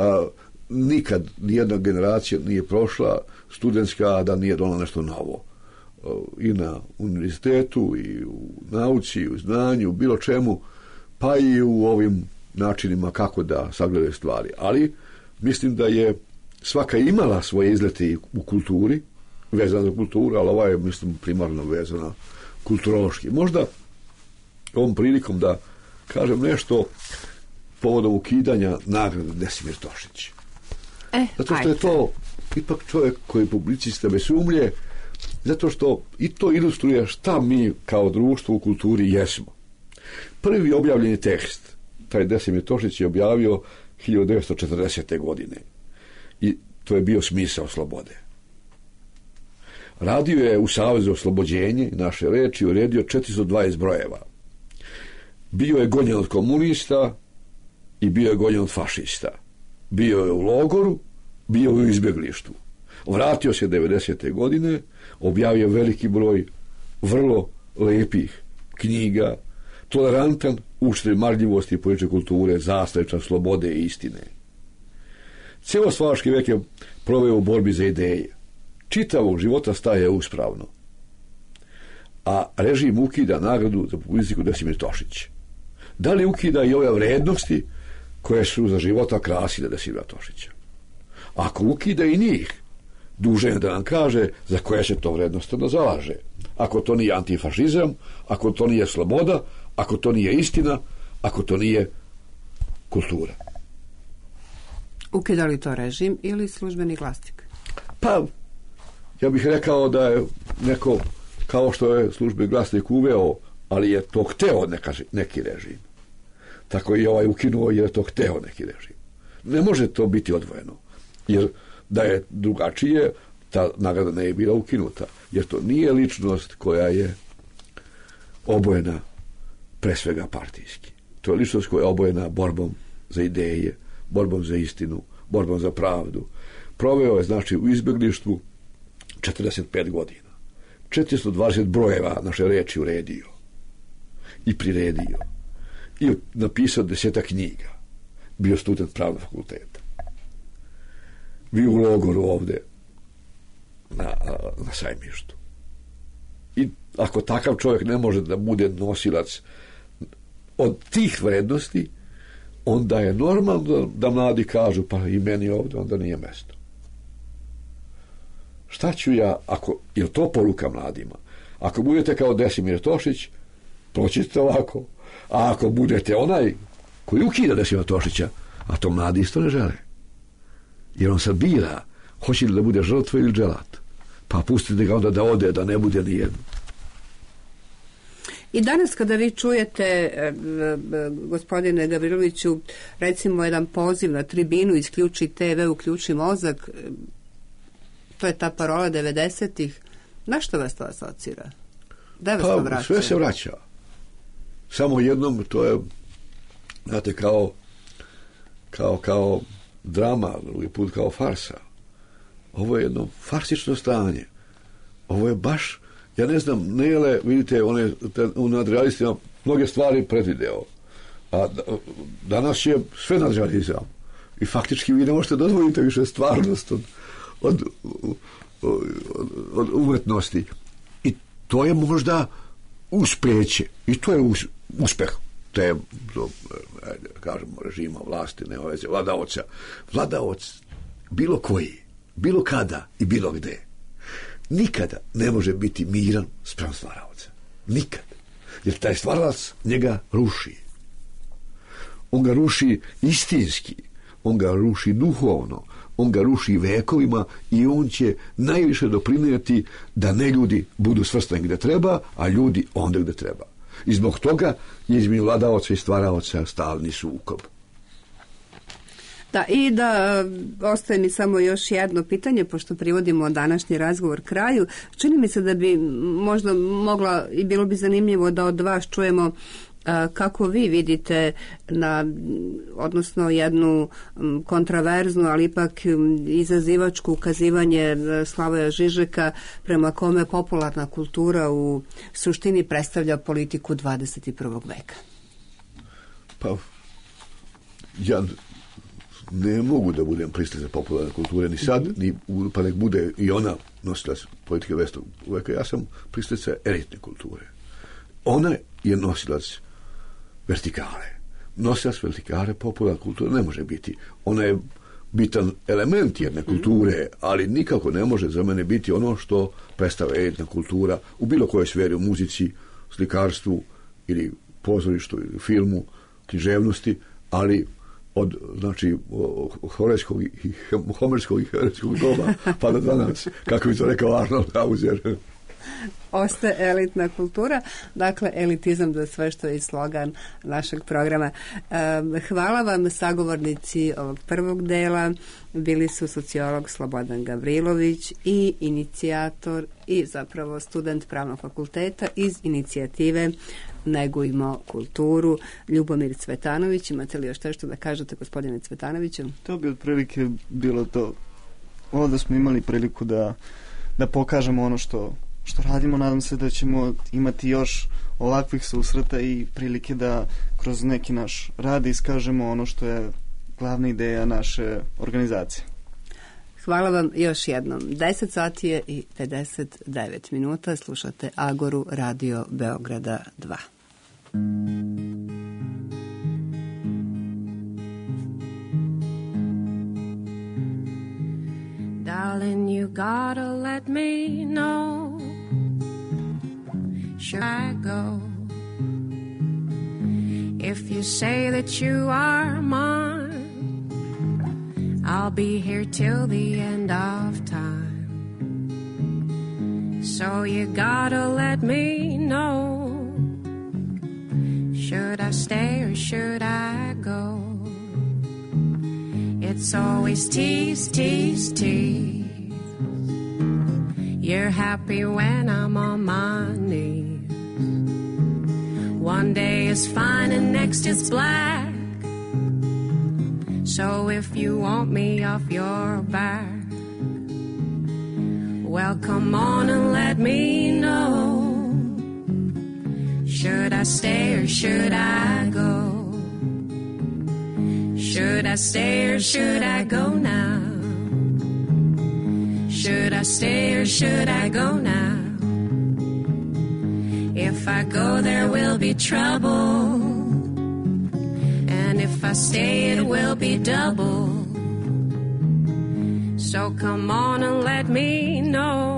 Nikad nijedna generacija nije prošla studentska da nije donala nešto novo. I na univerzitetu, i u nauci, i u znanju, u bilo čemu, pa i u ovim načinima kako da sagledaju stvari. Ali mislim da je svaka imala svoje izlete u kulturi, vezana za kulturu, ali ova je, mislim, primarno vezana kulturološki. Možda ovom prilikom da kažem nešto povodom ukidanja nagrade Desimir Tošić. Zato što je to ipak čovjek koji je publicista bez sumnje, zato što i to ilustruje šta mi kao društvo u kulturi jesmo. Prvi objavljeni tekst, taj Desimir Tošić je objavio 1940. godine i to je bio Smisao slobode. Radio je u Savezu oslobođenje, naše reči, uredio 420 brojeva. Bio je gonjen od komunista i bio je gonjen od fašista. Bio je u logoru, bio je u izbjeglištvu. Vratio se 90. godine, objavio veliki broj vrlo lepih knjiga, tolerantan, učitelj marljivosti i političke kulture, zastrečan slobode i istine. Cijeloslovački vek je proveo u borbi za ideje. Čitavog života staje uspravno. A režim ukida nagradu za publicistiku Desimir Tošić. Da li ukida i ove vrednosti koje su za života krasile Desimira Tošića? Ako ukida i njih, dužan je da nam kaže za koje se to vrednosti da zalaže. Ako to nije antifašizam, ako to nije sloboda, ako to nije istina, ako to nije kultura. Ukida li to režim ili službeni glasnik? Pa, ja bih rekao da je neko, kao što je službeni glasnik uveo, ali je to hteo neki režim. Tako i ovaj ukinuo jer je to hteo neki režim. Ne može to biti odvojeno. Jer da je drugačije, ta nagrada ne je bila ukinuta. Jer to nije ličnost koja je obojena pre svega partijski. To je ličnost koja je obojena borbom za ideje, borbom za istinu, borbom za pravdu. Proveo je, znači, u izbjeglištvu 45 godina. 420 brojeva naše reči uredio i priredio. I napisao 10 knjiga. Bio student pravnog fakulteta. Bio u logoru ovde na Sajmištu. I ako takav čovjek ne može da bude nosilac od tih vrednosti, onda je normalno da mladi kažu pa i meni ovdje onda nije mesto. Šta ću ja, je to poruka mladima? Ako budete kao Desimir Tošić, proćete ovako, a ako budete onaj koji ukida Desimira Tošića, a to mladi isto ne žele. Jer on sad bira, hoće li da bude žrtva ili dželat. Pa pustite ga onda da ode, da ne bude nijedno. I danas kada vi čujete, gospodine Gavriloviću, recimo jedan poziv na tribinu, isključi TV, uključi mozak, to je ta parola 90-ih, na što vas to asocira? Da vas to vraća? Sve se vraća. Samo jednom, to je, znate, kao drama, drugi put kao farsa. Ovo je jedno farsično stanje. Ovo je baš, ja ne znam, Nele, vidite, u nadrealistima mnoge stvari predvideo. A danas je sve nadrealizam. I faktički vi ne možete dozvoliti više stvarnost od umetnosti. I to je možda uspeće. I to je uspeh te, kažemo, režima, vlasti, ne oveze, vladaoca. Vladaoc, bilo koji, bilo kada i bilo gde, nikada ne može biti miran spram stvaraoca. Nikad. Jer taj stvaralac njega ruši. On ga ruši istinski. On ga ruši duhovno. On ga ruši vekovima i on će najviše doprinijeti da ne ljudi budu svrstani gde treba, a ljudi onda gde treba. I zbog toga je između vladaoca i stvaraoca stalni sukob. Da, i da ostaje mi samo još jedno pitanje, pošto privodimo današnji razgovor kraju. Čini mi se da bi možda mogla i bilo bi zanimljivo da od vas čujemo kako vi vidite odnosno jednu kontraverznu, ali ipak izazivačku ukazivanje Slavoja Žižeka prema kome popularna kultura u suštini predstavlja politiku 21. veka. Pa, ja ne mogu da budem pristalica popularne kulture ni sad, pa nek bude i ona nosilac politike 20. veka. Ja sam pristalica elitne kulture. Ona je nosilac vertikale. Nosilac vertikale popularne kulture ne može biti. Ona je bitan element jedne kulture, ali nikako ne može za mene biti ono što predstavlja elitna kultura u bilo kojoj sferi, u muzici, slikarstvu ili pozorištu ili filmu, književnosti, ali od, znači, homerskog i hereskog doba pa do danas, kako bi to rekao Arnold Hauser. Ostaje elitna kultura, dakle elitizam za sve što je slogan našeg programa. Hvala vam, sagovornici ovog prvog dela. Bili su sociolog Slobodan Gavrilović i inicijator i zapravo student pravnog fakulteta iz inicijative Negujmo kulturu, Ljubomir Cvetanović. Imate li još nešto da kažete, gospodine Cvetanoviću? To bi otprilike bilo to. ovde smo imali priliku da pokažemo ono što radimo. Nadam se da ćemo imati još ovakvih susreta i prilike da kroz neki naš rad iskažemo ono što je glavna ideja naše organizacije. Hvala vam još jednom. 10 sati je i 59 minuta. Slušate Agoru Radio Beograda 2. Darling, you gotta let me know. Should I go? If you say that you are mine, I'll be here till the end of time. So you gotta let me know. Should I stay or should I go? It's always tease, tease, tease. You're happy when I'm on my knees. One day is fine and next is black. So if you want me off your back, well, come on and let me know. Should I stay or should I go? Should I stay or should I go now? Should I stay or should I go now? If I go, there will be trouble. And if I stay, it will be double. So come on and let me know.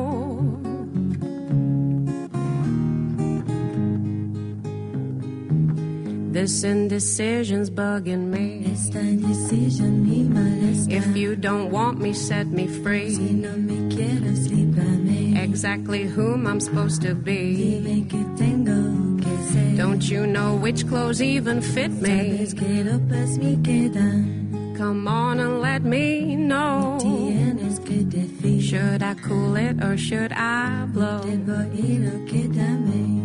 This indecision's bugging me. Esta indecision me molesta. If you don't want me, set me free. Si no me quieres, líbrame. Exactly whom I'm supposed to be. Dime que tengo que ser. Don't you know which clothes even fit me? Sabes que ropas me quedan. Come on and let me know. Tienes que decir. Should I cool it or should I blow? Debo ir o quédame.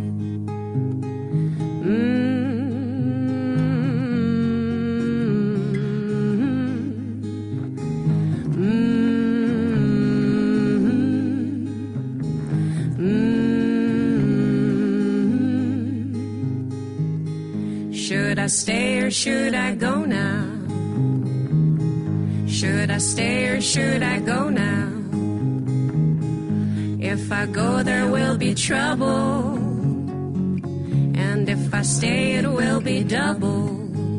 Should I stay or should I go now? Should I stay or should I go now? If I go, there will be trouble. And if I stay, it will be double.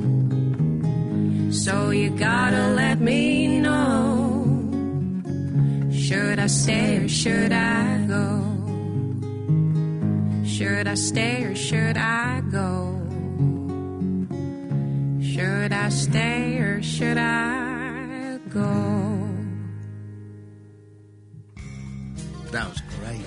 So you gotta let me know. Should I stay or should I go? Should I stay or should I go? Should I stay or should I go? That was great.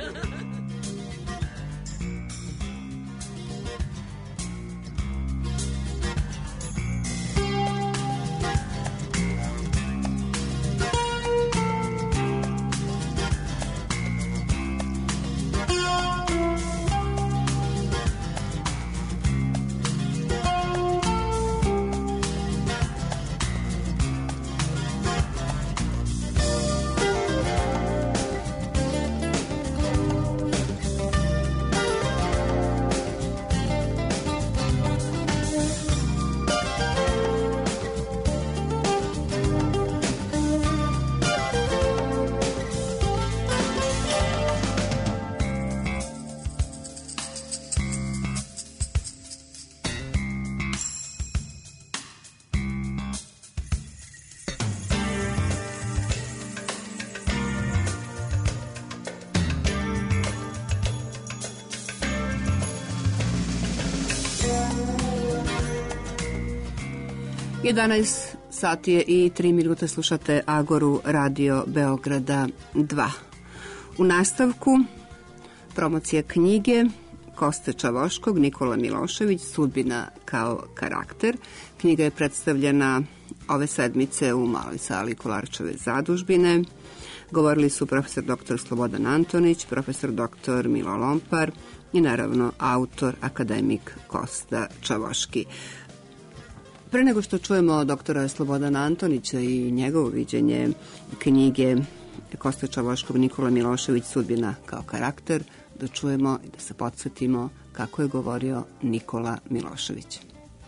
Jedanaest sati je i 3 minute, slušate Agoru Radio Beograda 2. U nastavku promocija knjige Koste Čavoškog, Nikola Milošević, Sudbina kao karakter. Knjiga je predstavljena ove sedmice u Maloj sali Kolarčeve zadužbine. Govorili su profesor dr. Slobodan Antonić, profesor dr. Milo Lompar i naravno autor akademik Kosta Čavoški. Pre nego što čujemo doktora Slobodana Antonića i njegovo viđenje knjige Koste Čavoškog Nikola Milošević Sudbina kao karakter, da čujemo i da se podsjetimo kako je govorio Nikola Milošević.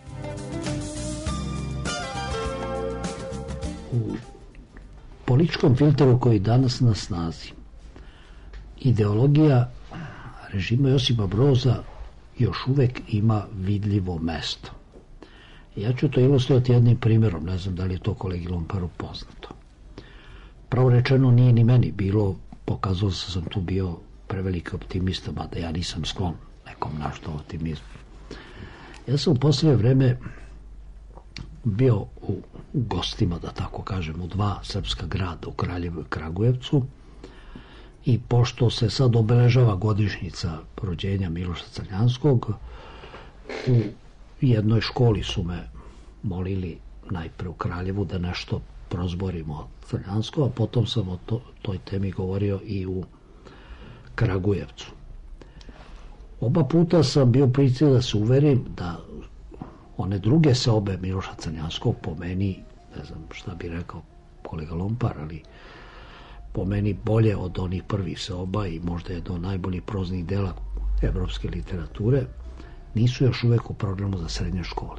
U političkom filteru koji danas na snazi, ideologija režima Josipa Broza još uvek ima vidljivo mesto. Ja ću to ilustrovati jednim primjerom, ne znam da li je to kolegi Lomparu poznato. Pravo rečeno nije ni meni bilo, pokazao sam tu bio preveliki optimista, mada ja nisam sklon nekom našto optimizmu. Ja sam u posljednje vreme bio u gostima, da tako kažem, u 2 srpska grada, u Kraljevu i Kragujevcu, i pošto se sad obeležava godišnjica rođenja Miloša Crnjanskog, u jednoj školi su me molili najpre u Kraljevu da nešto prozborimo o Crnjanskom, a potom sam o toj temi govorio i u Kragujevcu. Oba puta sam bio prilici da se uverim da one druge seobe Miloša Crnjanskog po meni, ne znam šta bi rekao kolega Lompar, ali po meni bolje od onih prvih seoba i možda je do najboljih proznih dela evropske literature, nisu još uvek u programu za srednje škole.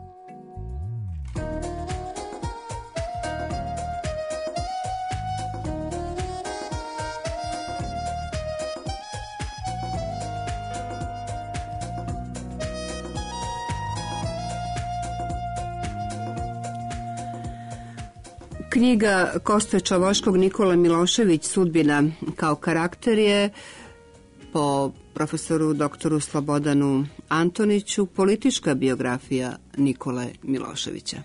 Knjiga Koste Čavoškog Nikola Milošević Sudbina kao karakter je po profesoru doktoru Slobodanu Antoniću politička biografija Nikole Miloševića.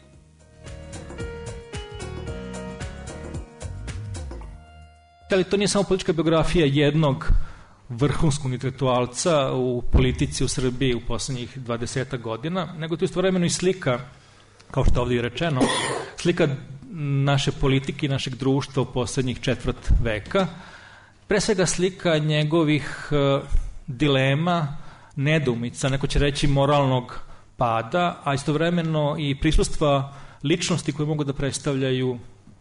Ali to nije samo politička biografija jednog vrhunskog intelektualca u politici u Srbiji u poslednjih 20 godina, nego to je istovremeno i slika, kao što ovdje je rečeno, slika naše politike i našeg društva u poslednjih 1/4 veka. Pre svega slika njegovih dilema, nedoumica, neko će reći moralnog pada, a istovremeno i prisustva ličnosti koje mogu da predstavljaju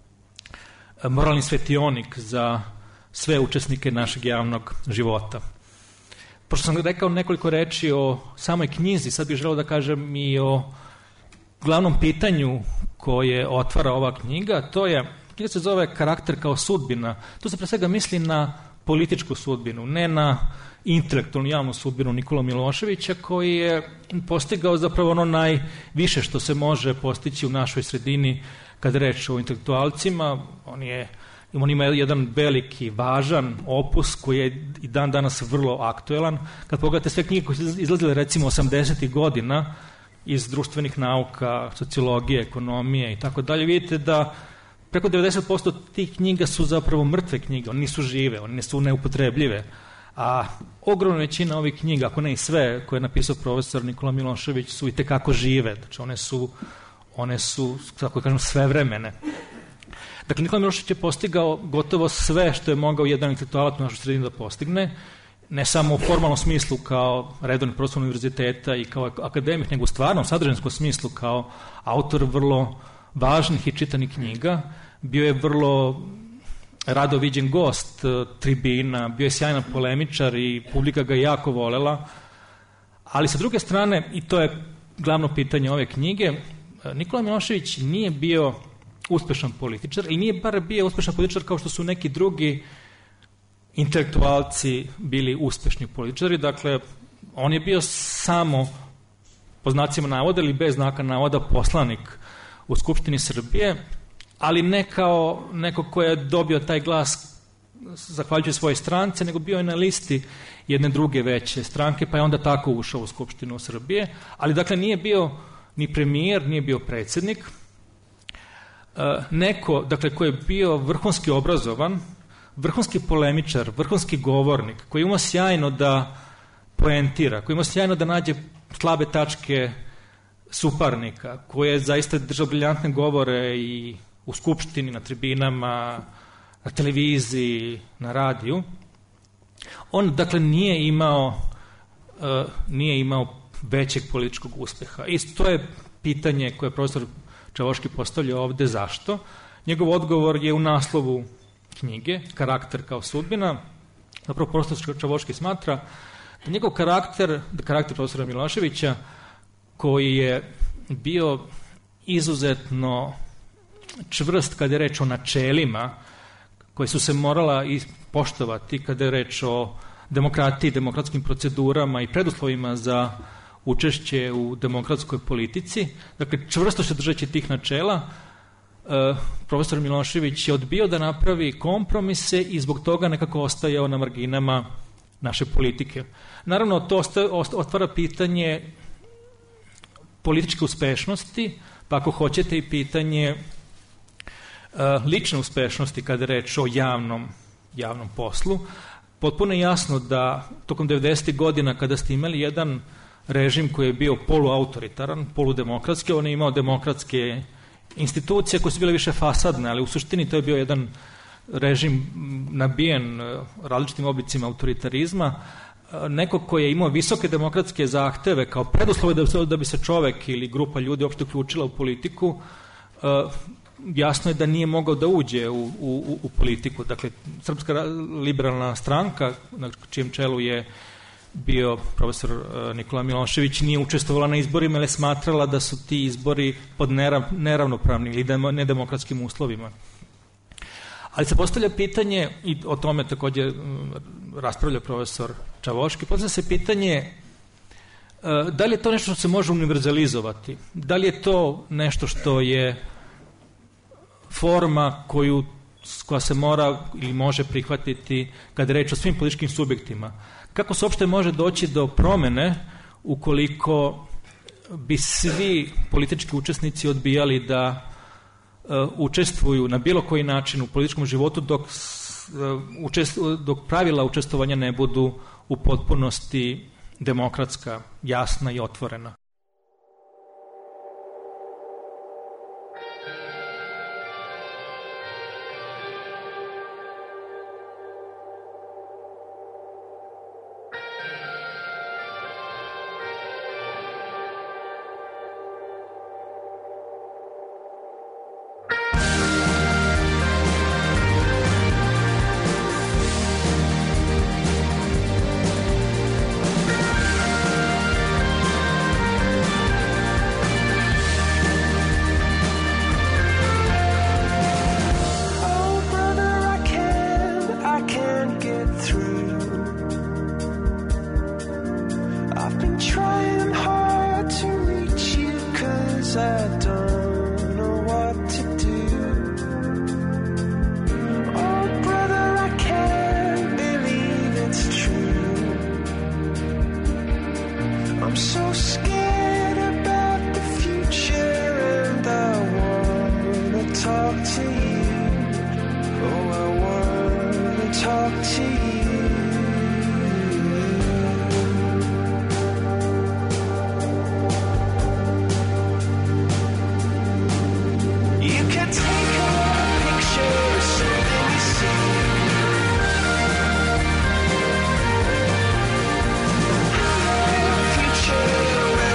moralni svetionik za sve učesnike našeg javnog života. Pošto sam rekao nekoliko reči o samoj knjizi, sad bih želeo da kažem i o glavnom pitanju koje otvara ova knjiga. Knjiga se zove Karakter kao sudbina. Tu se pre svega misli na političku sudbinu, ne na intelektualnu javnu sudbinu Nikola Miloševića, koji je postigao zapravo ono najviše što se može postići u našoj sredini kada reč o intelektualcima. On ima jedan veliki, važan opus koji je i dan danas vrlo aktuelan. Kad pogledate sve knjige koje su izlazile recimo 80. godina iz društvenih nauka, sociologije, ekonomije i tako dalje, vidite da preko 90% tih knjiga su zapravo mrtve knjige, one nisu žive, one su neupotrebljive. A ogromna većina ovih knjiga, ako ne i sve, koje je napisao profesor Nikola Milošević, su i tekako žive. Znači one su tako kažem, svevremene. Dakle, Nikola Milošević je postigao gotovo sve što je mogao jedan intelektualac u našoj sredini da postigne, ne samo u formalnom smislu kao redovni profesor univerziteta i kao akademik, nego u stvarnom sadržinskom smislu kao autor vrlo važnih i čitanih knjiga. Bio je vrlo rado viđen gost tribina, bio je sjajan polemičar i publika ga jako volela. Ali sa druge strane, i to je glavno pitanje ove knjige, Nikola Milošević nije bio uspešan političar i nije bar bio uspešan političar kao što su neki drugi intelektualci bili uspešni političari. Dakle, on je bio samo, po znacima navoda ili bez znaka navoda, poslanik u Skupštini Srbije, ali ne kao neko ko je dobio taj glas zahvaljujući svoje strance, nego bio je na listi jedne druge veće stranke, pa je onda tako ušao u Skupštinu Srbije. Ali, dakle, nije bio ni premijer, nije bio predsjednik. Neko, dakle, ko je bio vrhunski obrazovan, vrhunski polemičar, vrhunski govornik, koji ima sjajno da poentira, koji ima sjajno da nađe slabe tačke suparnika, koji je zaista držao briljantne govore i u skupštini, na tribinama, na televiziji, na radiju. On, dakle, nije imao većeg političkog uspeha. I to je pitanje koje je profesor Čavoški postavljao ovde, zašto? Njegov odgovor je u naslovu knjige, Karakter kao sudbina. Zapravo profesor Čavoški smatra da njegov karakter profesora Miloševića, koji je bio izuzetno čvrst kada je reč o načelima koje su se morala i poštovati kada je reč o demokratiji, demokratskim procedurama i preduslovima za učešće u demokratskoj politici. Dakle, čvrsto se držeći tih načela, profesor Milošević je odbio da napravi kompromise i zbog toga nekako ostajao na marginama naše politike. Naravno, to otvara pitanje političke uspešnosti, pa ako hoćete i pitanje lične uspešnosti kada je reč o javnom poslu. Potpuno je jasno da tokom 90. godina kada ste imali jedan režim koji je bio poluautoritaran, poludemokratski, on je imao demokratske institucije koje su bile više fasadne, ali u suštini to je bio jedan režim nabijen različitim oblicima autoritarizma, neko koji je imao visoke demokratske zahteve kao preduslove da bi se čovek ili grupa ljudi uopšte uključila u politiku, jasno je da nije mogao da uđe u politiku. Dakle, Srpska liberalna stranka, na čijem čelu je bio profesor Nikola Milošević, nije učestvovala na izborima, ali je smatrala da su ti izbori pod neravnopravnim ili nedemokratskim uslovima. Ali se postavlja pitanje, i o tome takođe raspravlja profesor Čavoški, postavlja se pitanje da li je to nešto što se može univerzalizovati, da li je to nešto što je forma koja se mora ili može prihvatiti kada je reč o svim političkim subjektima. Kako se uopšte može doći do promene ukoliko bi svi politički učesnici odbijali da učestvuju na bilo koji način u političkom životu dok pravila učestvovanja ne budu u potpunosti demokratska, jasna i otvorena. Future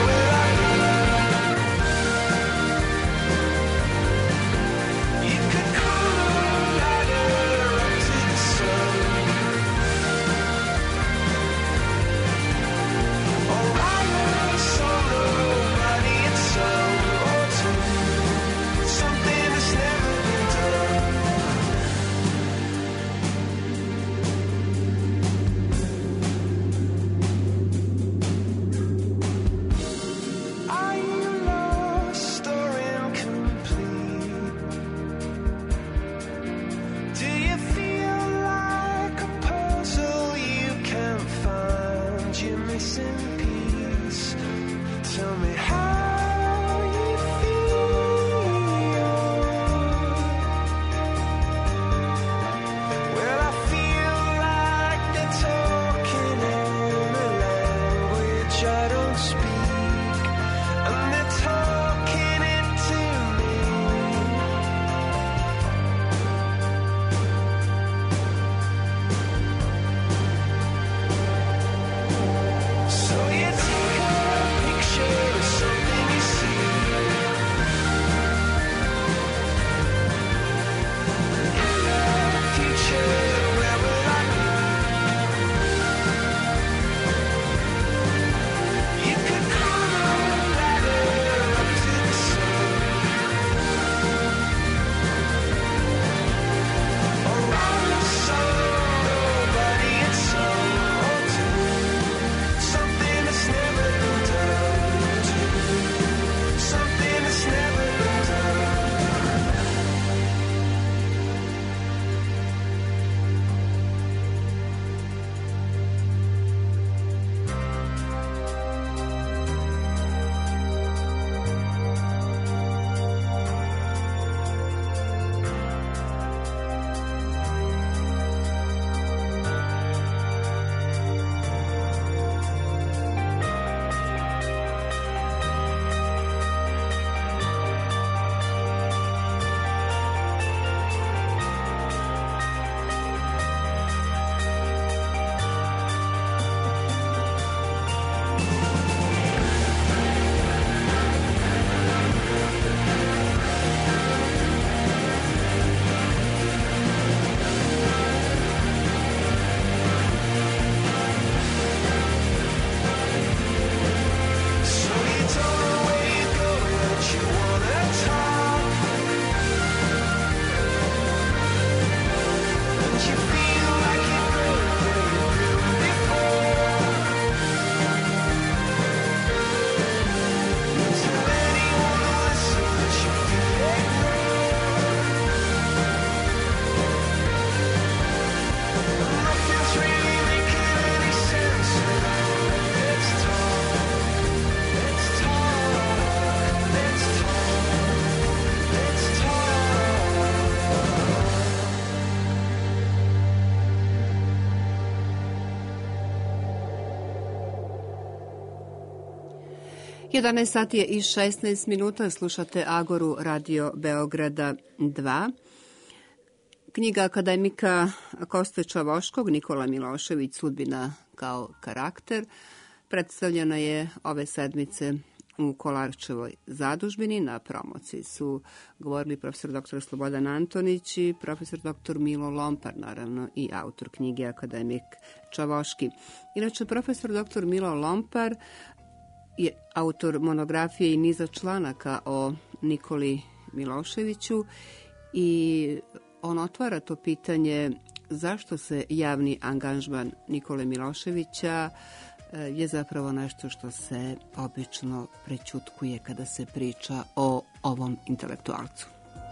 11 sati je i 16 minuta, slušate Agoru Radio Beograda 2. Knjiga akademika Koste Čavoškog, Nikola Milošević, Sudbina kao karakter, predstavljena je ove sedmice u Kolarčevoj zadužbini. Na promociji su govorili profesor dr. Slobodan Antonić i profesor dr. Milo Lompar, naravno i autor knjige akademik Čavoški. Inače, profesor dr. Milo Lompar je autor monografije i niza članaka o Nikoli Miloševiću i on otvara to pitanje zašto se javni angažman Nikole Miloševića je zapravo nešto što se obično prećutkuje kada se priča o ovom intelektualcu.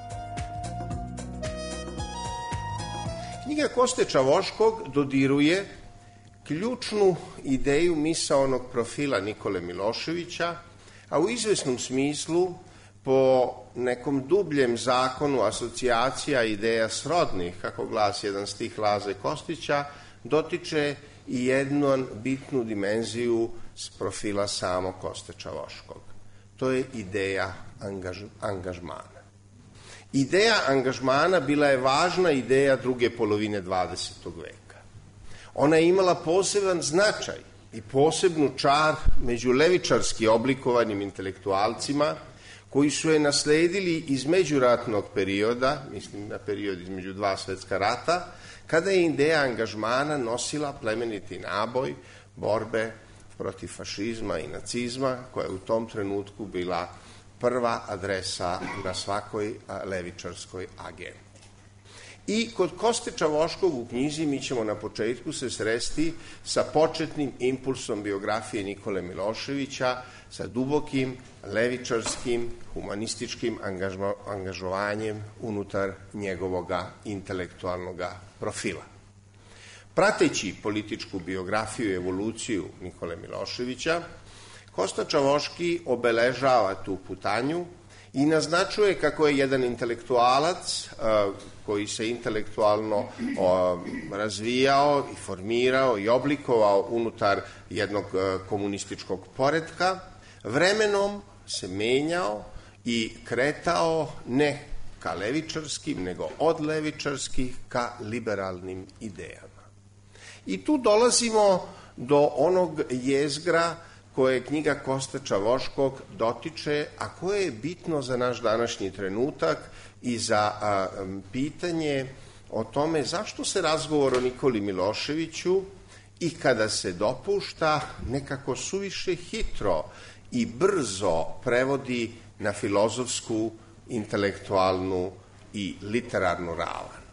Knjiga Koste Čavoškog dodiruje ključnu ideju misaonog profila Nikole Miloševića, a u izvesnom smislu po nekom dubljem zakonu asocijacija ideja srodnih, kako glasi jedan stih Laze Kostića, dotiče i jednu bitnu dimenziju s profila samog Koste Čavoškog. To je ideja angažmana. Ideja angažmana bila je važna ideja druge polovine 20. veka. Ona je imala poseban značaj i posebnu čar među levičarski oblikovanim intelektualcima koji su je nasledili iz međuratnog perioda, mislim na period između dva svetska rata, kada je ideja angažmana nosila plemeniti naboj borbe protiv fašizma i nacizma, koja je u tom trenutku bila prva adresa na svakoj levičarskoj agendi. I kod Koste Čavoškog u knjizi mi ćemo na početku se sresti sa početnim impulsom biografije Nikole Miloševića, sa dubokim, levičarskim, humanističkim angažovanjem unutar njegovoga intelektualnog profila. Prateći političku biografiju i evoluciju Nikole Miloševića, Kosta Čavoški obeležava tu putanju i naznačuje kako je jedan intelektualac koji se intelektualno razvijao i formirao i oblikovao unutar jednog komunističkog poretka, vremenom se menjao i kretao ne ka levičarskim, nego od levičarskih ka liberalnim idejama. I tu dolazimo do onog jezgra koje knjiga Koste Čavoškog dotiče, a koje je bitno za naš današnji trenutak i za pitanje o tome zašto se razgovor o Nikoli Miloševiću i kada se dopušta nekako suviše hitro i brzo prevodi na filozofsku, intelektualnu i literarnu ravan.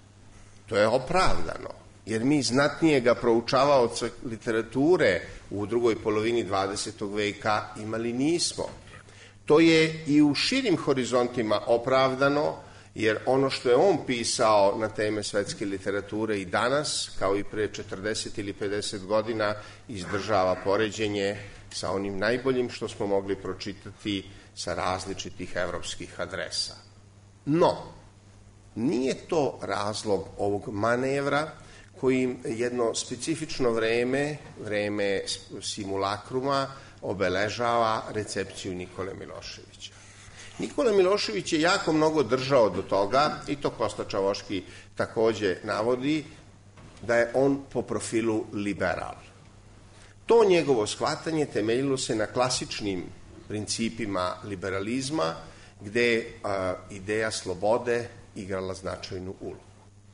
To je opravdano, jer mi znatnijega proučavaoca literature u drugoj polovini 20. veka imali nismo. To je i u širim horizontima opravdano, jer ono što je on pisao na teme svetske literature i danas, kao i pre 40 ili 50 godina, izdržava poređenje sa onim najboljim što smo mogli pročitati sa različitih evropskih adresa. No, nije to razlog ovog manevra kojim jedno specifično vreme simulakruma, obeležava recepciju Nikole Miloševića. Nikola Milošević je jako mnogo držao do toga, i to Kosta Čavoški takođe navodi, da je on po profilu liberal. To njegovo shvatanje temeljilo se na klasičnim principima liberalizma, gde je ideja slobode igrala značajnu ulogu.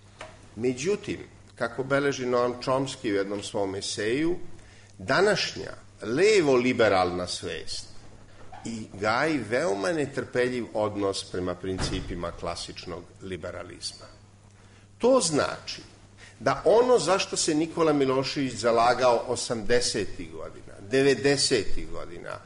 Međutim, kako beleži Noam Chomsky u jednom svom eseju, današnja levo-liberalna svest i gaji veoma netrpeljiv odnos prema principima klasičnog liberalizma. To znači da ono zašto se Nikola Milošević zalagao 80. godina, 90. godina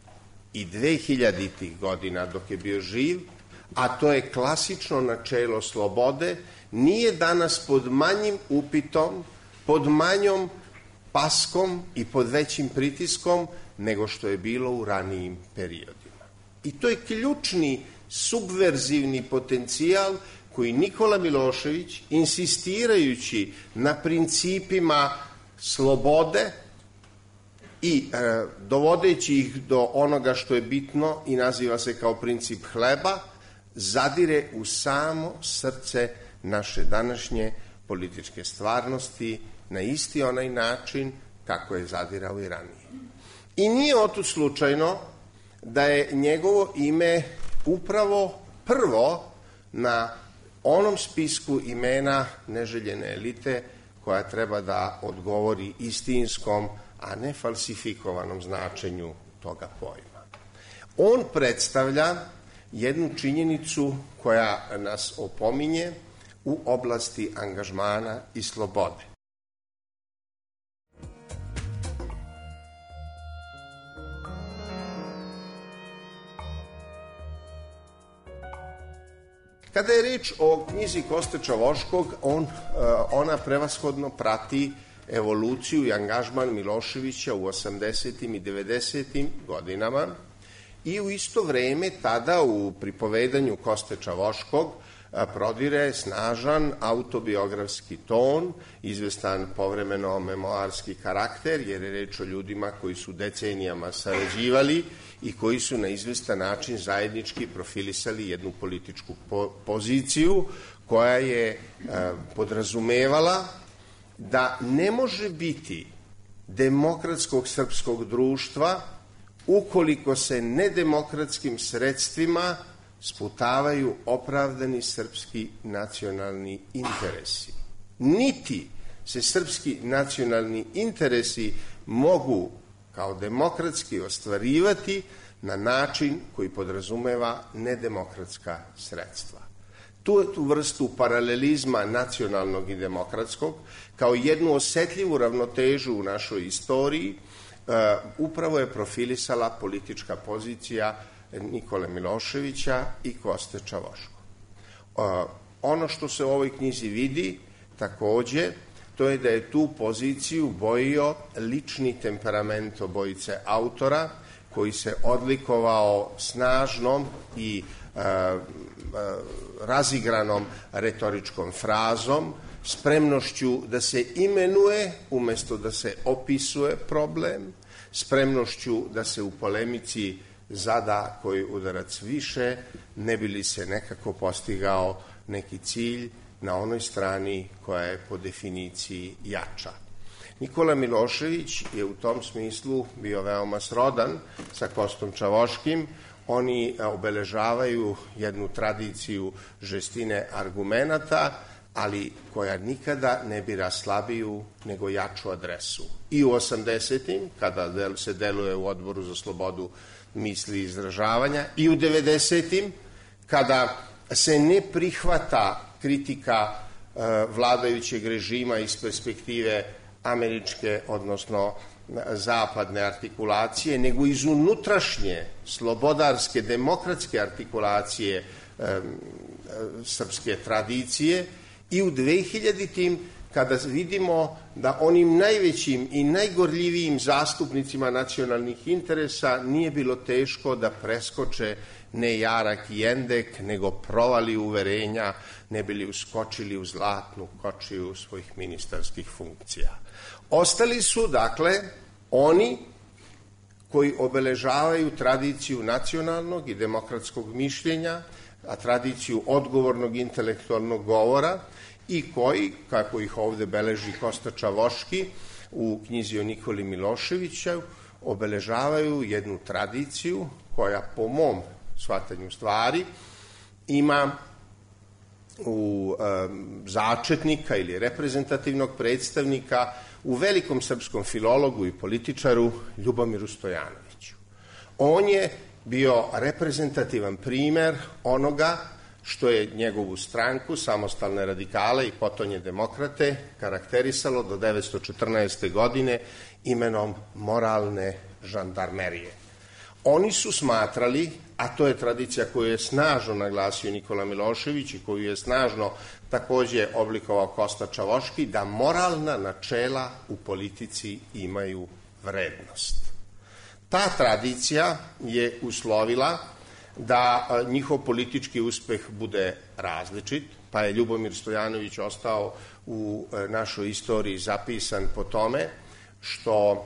i 2000. godina dok je bio živ, a to je klasično načelo slobode, nije danas pod manjim upitom, pod manjom paskom i pod većim pritiskom nego što je bilo u ranijim periodima. I to je ključni subverzivni potencijal koji Nikola Milošević, insistirajući na principima slobode, i dovodeći ih do onoga što je bitno i naziva se kao princip hleba, zadire u samo srce naše današnje političke stvarnosti na isti onaj način kako je zadirao i ranije. I nije otud slučajno da je njegovo ime upravo prvo na onom spisku imena neželjene elite koja treba da odgovori istinskom, a ne falsifikovanom značenju toga pojma. On predstavlja jednu činjenicu koja nas opominje u oblasti angažmana i slobode. Kada je reč o knjizi Koste Čavoškog, ona prevashodno prati evoluciju i angažman Miloševića u 80. i 90. godinama i u isto vreme tada u pripovedanju Koste Čavoškog prodire snažan autobiografski ton, izvestan povremeno memoarski karakter, jer je reč o ljudima koji su decenijama sarađivali i koji su na izvestan način zajednički profilisali jednu političku poziciju koja je podrazumevala da ne može biti demokratskog srpskog društva ukoliko se nedemokratskim sredstvima sputavaju opravdani srpski nacionalni interesi. Niti se srpski nacionalni interesi mogu kao demokratski ostvarivati na način koji podrazumeva nedemokratska sredstva. Tu vrstu paralelizma nacionalnog i demokratskog kao jednu osetljivu ravnotežu u našoj istoriji upravo je profilisala politička pozicija Nikole Miloševića i Koste Čavoško. Ono što se u ovoj knjizi vidi takođe, to je da je tu poziciju bojio lični temperament obojice autora, koji se odlikovao snažnom i razigranom retoričkom frazom, spremnošću da se imenuje umesto da se opisuje problem, spremnošću da se u polemici zada koji udarac više, ne bi li se nekako postigao neki cilj na onoj strani koja je po definiciji jača. Nikola Milošević je u tom smislu bio veoma srodan sa Kostom Čavoškim. Oni obeležavaju jednu tradiciju žestine argumenata, ali koja nikada ne bira slabiju nego jaču adresu. I u 80. kada se deluje u Odboru za slobodu misli i izražavanja, i u 90. kada se ne prihvata kritika vladajućeg režima iz perspektive američke, odnosno zapadne artikulacije, nego iz unutrašnje, slobodarske, demokratske artikulacije srpske tradicije, i u 2000. kada vidimo da onim najvećim i najgorljivijim zastupnicima nacionalnih interesa nije bilo teško da preskoče ne jarak i endek, nego provali uverenja, ne bili uskočili u zlatnu kočiju svojih ministarskih funkcija. Ostali su, dakle, oni koji obeležavaju tradiciju nacionalnog i demokratskog mišljenja, a tradiciju odgovornog intelektualnog govora, i koji, kako ih ovde beleži Kosta Čavoški u knjizi o Nikoli Miloševiću, obeležavaju jednu tradiciju koja, po mom shvatanju stvari, ima u začetnika ili reprezentativnog predstavnika u velikom srpskom filologu i političaru Ljubomiru Stojanoviću. On je bio reprezentativan primer onoga što je njegovu stranku, samostalne radikale i potonje demokrate, karakterisalo do 1914. godine imenom moralne žandarmerije. Oni su smatrali, a to je tradicija koju je snažno naglasio Nikola Milošević i koju je snažno takođe oblikovao Kosta Čavoški, da moralna načela u politici imaju vrednost. Ta tradicija je uslovila da njihov politički uspeh bude različit, pa je Ljubomir Stojanović ostao u našoj istoriji zapisan po tome što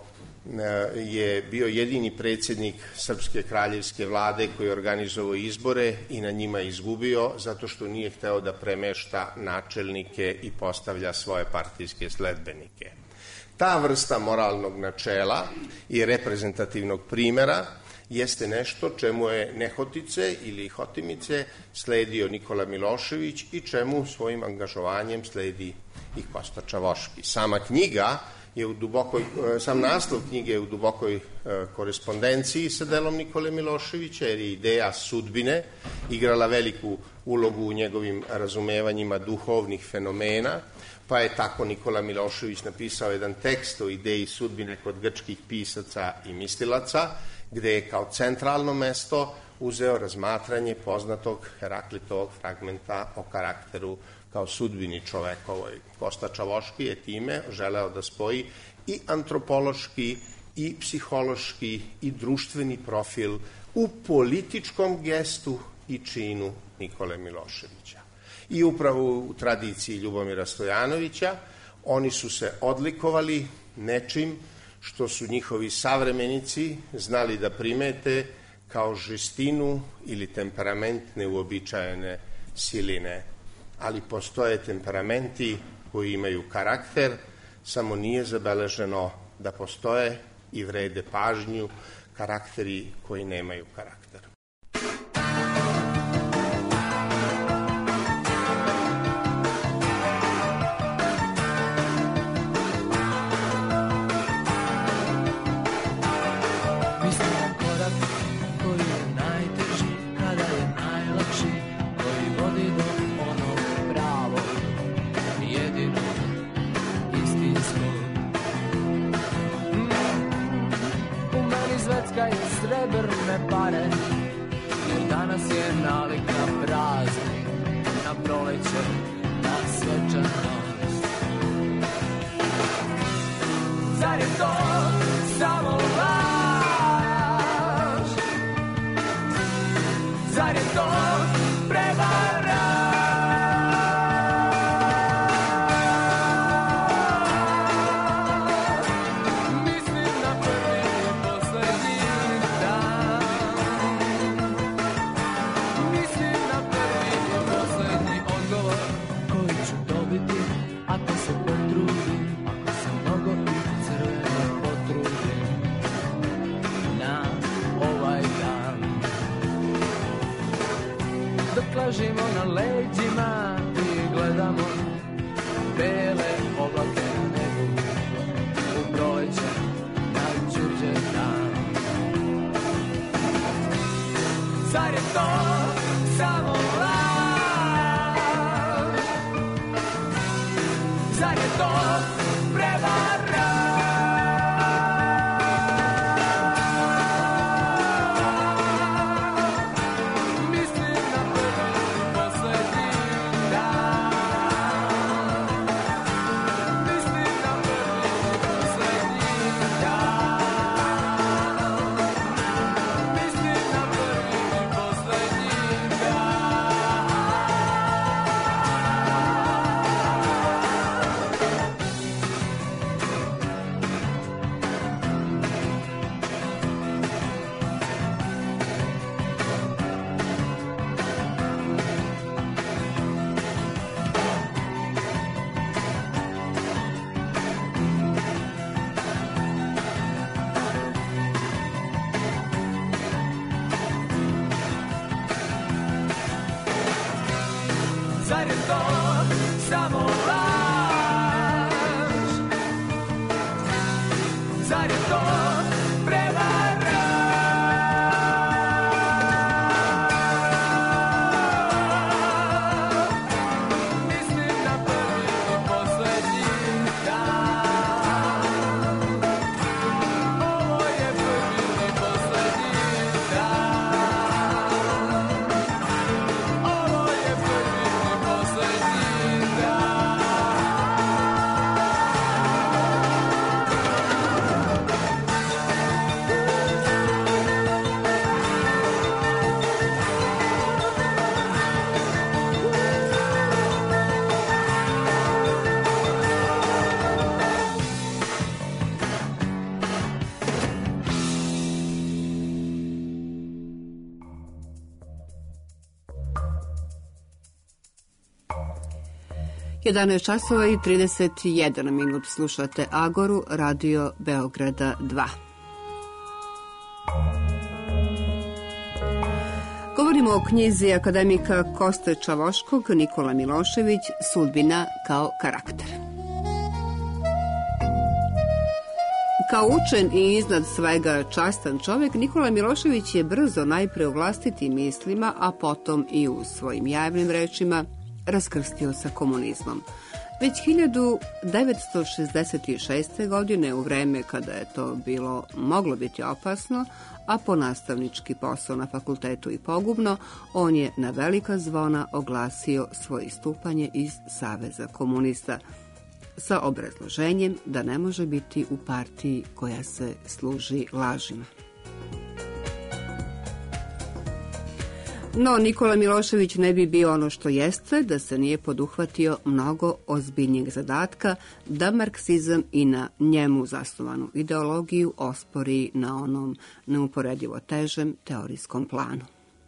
je bio jedini predsjednik Srpske kraljevske vlade koji je organizovao izbore i na njima izgubio zato što nije hteo da premešta načelnike i postavlja svoje partijske sledbenike. Ta vrsta moralnog načela i reprezentativnog primjera jeste nešto čemu je nehotice ili hotimice sledio Nikola Milošević i čemu svojim angažovanjem sledi i Kosta Čavoški. Sama knjiga je u dubokoj, sam naslov knjige je u dubokoj korespondenciji sa delom Nikole Miloševića, jer je ideja sudbine igrala veliku ulogu u njegovim razumevanjima duhovnih fenomena, pa je tako Nikola Milošević napisao jedan tekst o ideji sudbine kod grčkih pisaca i mislilaca, gde je kao centralno mesto uzeo razmatranje poznatog Heraklitovog fragmenta o karakteru kao sudbini čovekovoj. Kosta Čavoški je time želeo da spoji i antropološki, i psihološki, i društveni profil u političkom gestu i činu Nikole Miloševića. I upravo u tradiciji Ljubomira Stojanovića oni su se odlikovali nečim što su njihovi savremenici znali da primete kao žestinu ili temperament neuobičajene siline. Ali postoje temperamenti koji imaju karakter, samo nije zabeleženo da postoje i vrede pažnju karakteri koji nemaju karakter. Srebrne pare, jer danas je nalik na praznik, na proleće, na svečanost. Zar je to samo laž? Zar je to prevara? Ležimo na leđima i gledamo bele oblake na nebu, u proleće najčuđe dan. Zar je to samo laž? Zar je to prevara? Zar je to samo laž? Zar je to prevara? Mislim na prvi i poslednji dan. Ovo je prvi i poslednji dan. Ovo je prvi i poslednji dan. 11 časova i 31 minut slušate Agoru, Radio Beograda 2. Govorimo o knjizi akademika Koste Čavoškog, Nikola Milošević, Sudbina kao karakter. Kao učen i iznad svega častan čovjek, Nikola Milošević je brzo najpre u vlastitim mislima, a potom i u svojim javnim rečima raskrstio sa komunizmom. Već 1966. godine, u vreme kada je to moglo biti opasno, a po nastavnički posao na fakultetu i pogubno, on je na velika zvona oglasio svoje istupanje iz Saveza komunista, sa obrazloženjem da ne može biti u partiji koja se služi lažima. No, Nikola Milošević ne bi bio ono što jeste da se nije poduhvatio mnogo ozbiljnijeg zadatka da marksizam i na njemu zasnovanu ideologiju ospori na onom neuporedivo težem teorijskom planu.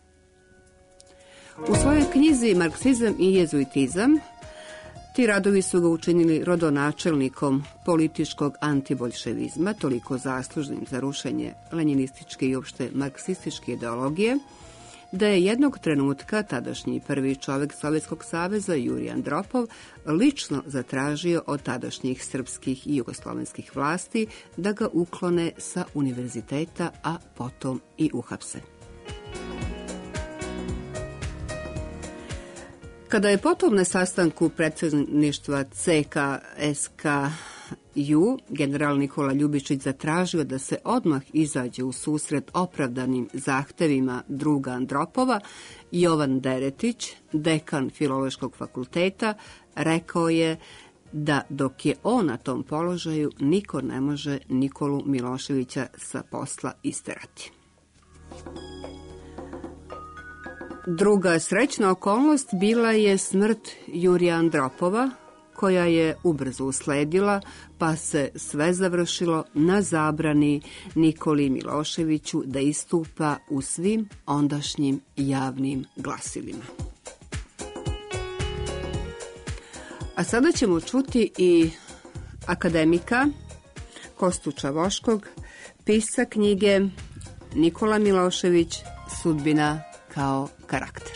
U svojoj knjizi Marksizam i jezuitizam ti radovi su ga učinili rodonačelnikom političkog antiboljševizma, toliko zaslužnim za rušenje lenjinističke i opšte marksističke ideologije, da je jednog trenutka tadašnji prvi čovjek Sovjetskog saveza, Jurij Andropov, lično zatražio od tadašnjih srpskih i jugoslovenskih vlasti da ga uklone sa univerziteta, a potom i uhapse. Kada je potom na sastanku predsjedništva CKSKJ general Nikola Ljubičić zatražio da se odmah izađe u susret opravdanim zahtevima druga Andropova, Jovan Deretić, dekan Filološkog fakulteta, rekao je da dok je on na tom položaju, niko ne može Nikolu Miloševića sa posla isterati. Druga srećna okolnost bila je smrt Jurija Andropova, koja je ubrzo usledila, pa se sve završilo na zabrani Nikoli Miloševiću da istupa u svim ondašnjim javnim glasilima. A sada ćemo čuti i akademika Kostu Čavoškog, pisca knjige Nikola Milošević, Sudbina kao karakter.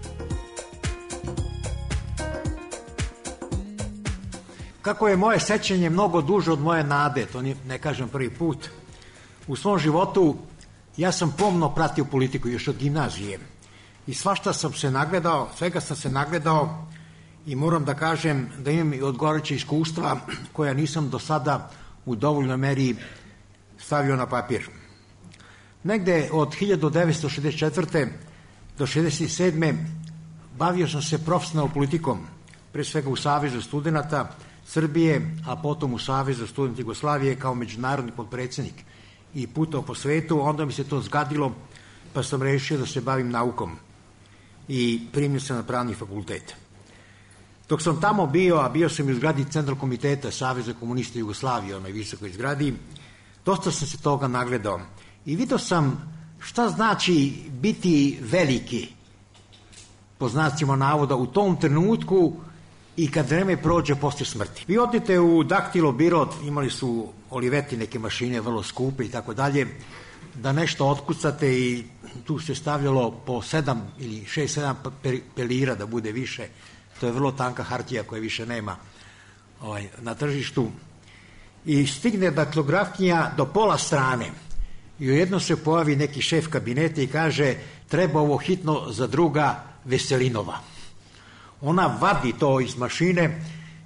Kako je moje sećanje mnogo duže od moje nade, to ne kažem prvi put, u svom životu ja sam pomno pratio politiku još od gimnazije i svašta sam se nagledao, svega sam se nagledao i moram da kažem da imam i odgovarajuća iskustva koja nisam do sada u dovoljnoj meri stavio na papir. Negde od 1964. do 1967. bavio sam se profesionalnom politikom, pre svega u Savezu studenata Srbije, a potom u Savezu studenta Jugoslavije kao međunarodni potpredsjednik i putao po svetu. Onda mi se to zgadilo, pa sam rešio da se bavim naukom i primio sam na pravni fakultet. Dok sam tamo bio, a bio sam i u zgradi Centralnog komiteta Saveza komunista Jugoslavije, onoj visokoj zgradi, dosta sam se toga nagledao i vidio sam šta znači biti veliki, po znacima navoda, u tom trenutku i kad vreme prođe posle smrti. Vi odete u Daktilo biro, imali su Olivetti neke mašine vrlo skupe i tako dalje, da nešto otkucate i tu se stavljalo po 7 ili 6-7 pelira da bude više. To je vrlo tanka hartija koja više nema na tržištu. I stigne daktilografkinja do pola strane i ujedno se pojavi neki šef kabineta i kaže treba ovo hitno za druga Veselinova. Ona vadi to iz mašine,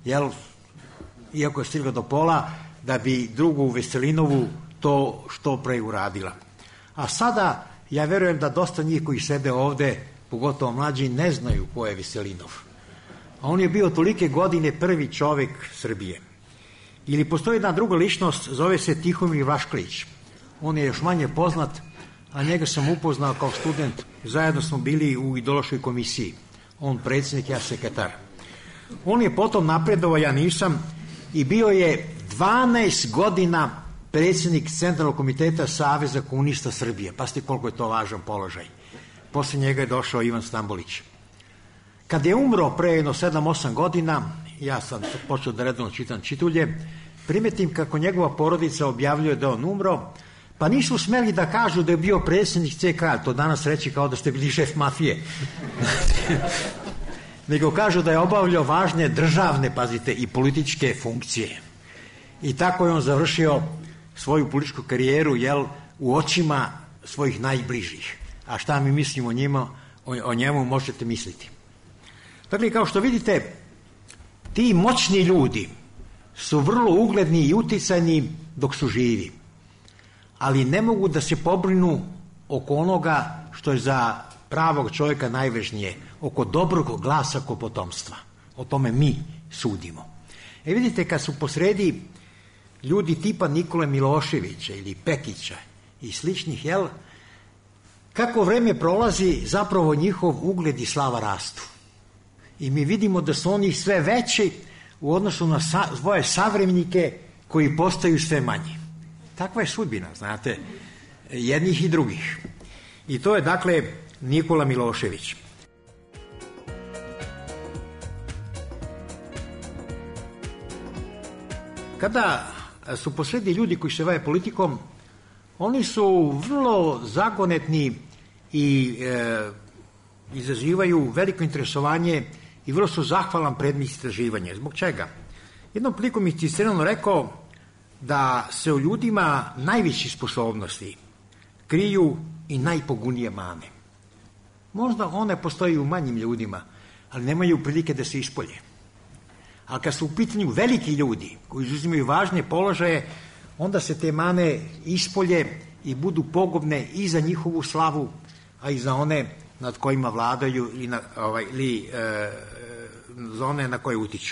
iako je stigla do pola, da bi drugu Veselinovu to što pre uradila. A sada, ja verujem da dosta njih koji sede ovde, pogotovo mlađi, ne znaju ko je Veselinov. A on je bio tolike godine prvi čovek Srbije. Ili postoji jedna druga ličnost, zove se Tihomir Vašklić. On je još manje poznat, a njega sam upoznao kao student. Zajedno smo bili u ideološkoj komisiji. On predsjednik, ja sekretar. On je potom napredovao, ja nisam, i bio je 12 godina predsjednik Centralnog komiteta Saveza komunista Srbije. Pazite koliko je to važan položaj. Posle njega je došao Ivan Stambolić. Kad je umro pre jedno 7-8 godina, ja sam počeo da redovno čitam čitulje, primetim kako njegova porodica objavljuje da on umro, pa nisu smeli da kažu da je bio predsjednik CK, to danas reći kao da ste bili šef mafije. Nego kažu da je obavljao važne državne, pazite, i političke funkcije. I tako je on završio svoju političku karijeru, u očima svojih najbližih. A šta mi mislimo o njemu možete misliti. Dakle, kao što vidite, ti moćni ljudi su vrlo ugledni i uticajni dok su živi, ali ne mogu da se pobrinu oko onoga što je za pravog čovjeka najvažnije, oko dobrog glasa kod potomstva. O tome mi sudimo. Vidite, kad su posredi ljudi tipa Nikole Miloševića ili Pekića i sličnih, kako vreme prolazi, zapravo njihov ugled i slava rastu. I mi vidimo da su oni sve veći u odnosu na svoje savremenike koji postaju sve manji. Takva je sudbina, znate, jednih i drugih. I to je, dakle, Nikola Milošević. Kada su posredi ljudi koji se bave politikom, oni su vrlo zagonetni i izazivaju veliko interesovanje i vrlo su zahvalan predmet istraživanja. Zbog čega? Jednom prilikom je Cicerón rekao da se u ljudima najveći sposobnosti kriju i najpogunije mane. Možda one postoji u manjim ljudima, ali nemaju prilike da se ispolje. A kad su u pitanju veliki ljudi koji uzimaju važne položaje, onda se te mane ispolje i budu pogubne i za njihovu slavu, a i za one nad kojima vladaju ili za one na koje utiču.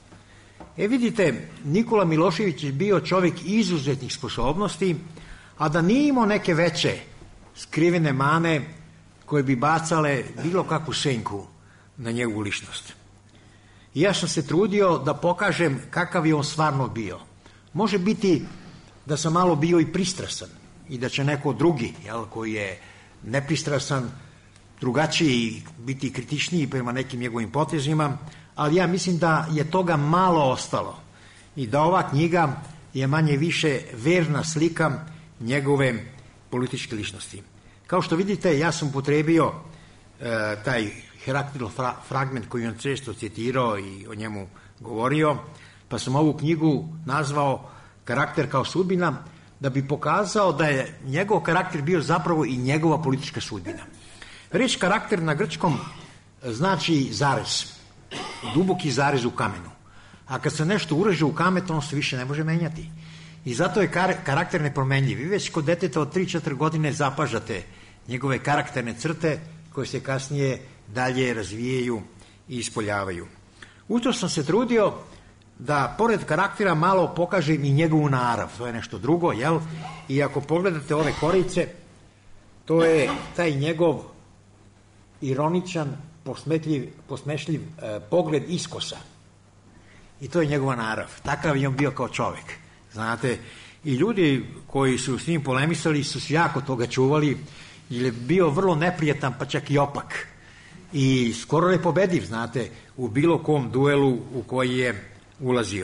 Vidite, Nikola Milošević je bio čovjek izuzetnih sposobnosti, a da nije imao neke veće skrivene mane koje bi bacale bilo kakvu senku na njegovu ličnost. I ja sam se trudio da pokažem kakav je on stvarno bio. Može biti da sam malo bio i pristrasan i da će neko drugi, koji je nepristrasan, drugačiji, biti kritičniji prema nekim njegovim potezima, ali ja mislim da je toga malo ostalo i da ova knjiga je manje više verna slika njegove političke ličnosti. Kao što vidite, ja sam upotrebio taj Herakliov fragment koji on često citirao i o njemu govorio, pa sam ovu knjigu nazvao Karakter kao sudbina, da bi pokazao da je njegov karakter bio zapravo i njegova politička sudbina. Reč karakter na grčkom znači zarez, duboki zarez u kamenu. A kad se nešto ureže u kamen, on se više ne može menjati. I zato je karakter nepromenljiv. Vi već kod deteta od 3-4 godine zapažate njegove karakterne crte koje se kasnije dalje razvijaju i ispoljavaju. U to sam se trudio da pored karaktera malo pokažem i njegovu narav. To je nešto drugo, I ako pogledate ove korice, to je taj njegov ironičan, posmešljiv pogled iskosa. I to je njegova narav. Takav je on bio kao čovjek. Znate, i ljudi koji su s njim polemisali su se jako toga čuvali, jer je bio vrlo neprijatan, pa čak i opak. I skoro je pobediv, znate, u bilo kom duelu u koji je ulazio.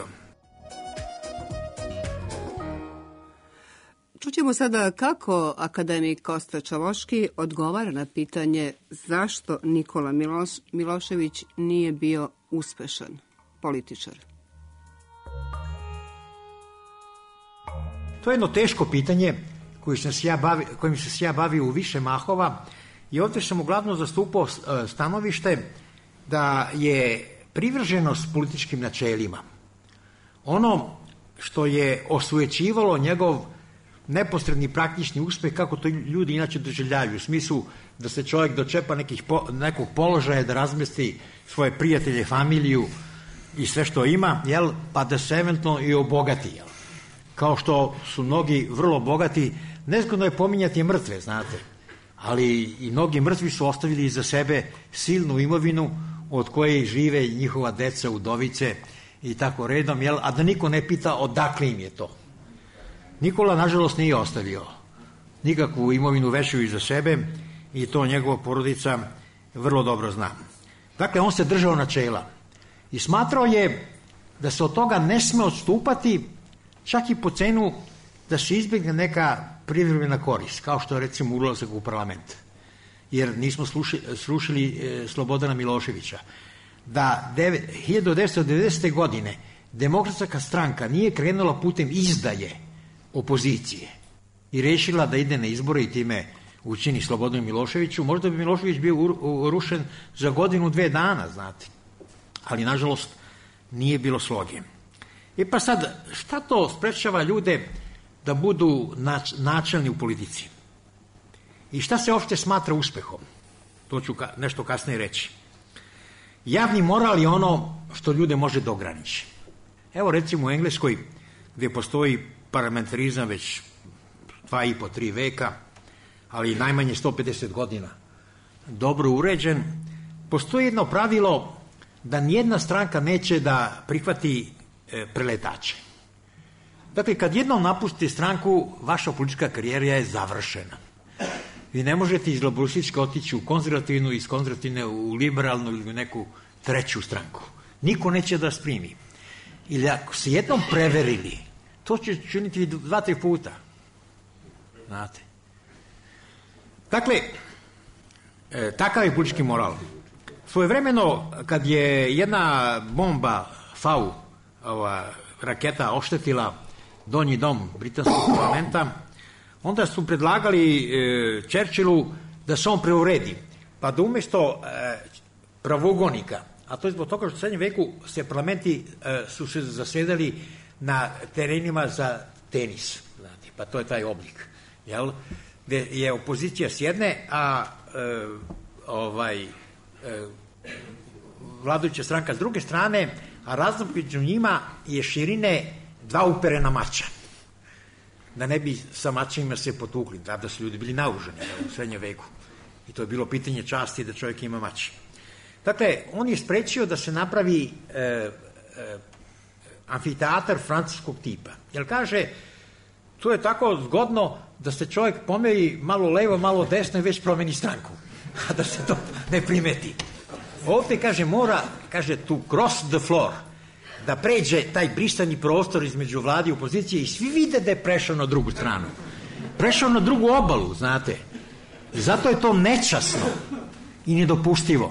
Čućemo sada kako akademik Kosta Čavoški odgovara na pitanje zašto Nikola Milošević nije bio uspešan političar. To je jedno teško pitanje kojim sam se ja bavio u više mahova i ovdje sam uglavnom zastupao stanovište da je privrženost političkim načelima ono što je osujećivalo njegov neposredni praktični uspeh, kako to ljudi inače doživljavaju, u smislu da se čovjek dočepa nekog položaja, da razmesti svoje prijatelje, familiju i sve što ima, pa da se eventualno i obogati, Kao što su mnogi vrlo bogati, nezgodno je pominjati mrtve, znate, ali i mnogi mrtvi su ostavili iza sebe silnu imovinu od koje žive njihova deca, udovice i tako redom, a da niko ne pita odakle im je to. Nikola, nažalost, nije ostavio nikakvu imovinu veću iza sebe i to njegova porodica vrlo dobro zna. Dakle, on se držao načela I smatrao je da se od toga ne sme odstupati čak i po cenu da se izbjegne neka privremena korist, kao što je recimo ulazak u parlament. Jer nismo srušili Slobodana Miloševića. Da 1990. godine Demokratska stranka nije krenula putem izdaje opozicije i rešila da ide na izbore i time učini Slobodanu Miloševiću, možda bi Milošević bio urušen za godinu, 2 dana, znate. Ali, nažalost, nije bilo sloge. Pa sad, šta to sprečava ljude da budu načelni u politici? I šta se uopšte smatra uspehom? To ću nešto kasnije reći. Javni moral je ono što ljude može da ograniči. Evo recimo u Engleskoj, gdje postoji parlamentarizam već 2,5-3 veka, ali najmanje 150 godina, dobro uređen, postoji jedno pravilo da nijedna stranka neće da prihvati preletače. Dakle, kad jednom napustite stranku, vaša politička karijera je završena. Vi ne možete iz laburističke otići u konzervativnu, iz konzervativne u liberalnu ili u neku treću stranku. Niko neće da vas primi. Ili ako se jednom preverili, to će činiti 2-3 puta. Znate. Dakle, takav je politički moral. Svojevremeno, kad je jedna bomba FAU, raketa, oštetila donji dom britanskog parlamenta, onda su predlagali Churchillu da se on preuredi. Pa da umjesto pravogonika, a to je zbog toga što u srednjem veku se parlamenti su se zasedali na terenima za tenis. Znate, pa to je taj oblik. Jel? Gde je opozicija s jedne, a vladajuća stranka s druge strane, a razlog među njima je širine 2 uperena mača. Da ne bi sa mačima se potukli, da su ljudi bili naoružani u srednjem veku. I to je bilo pitanje časti da čovjek ima mač. Dakle, on je sprečio da se napravi amfiteatar francuskog tipa. Jer kaže, to je tako zgodno da se čovjek pomeri malo levo, malo desno i već promeni stranku. A da se to ne primeti. Ovdje, kaže, mora, kaže, to cross the floor, da pređe taj brisani prostor između vlade i opozicije i svi vide da je prešao na drugu stranu. Prešao na drugu obalu, znate. Zato je to nečasno i nedopustivo.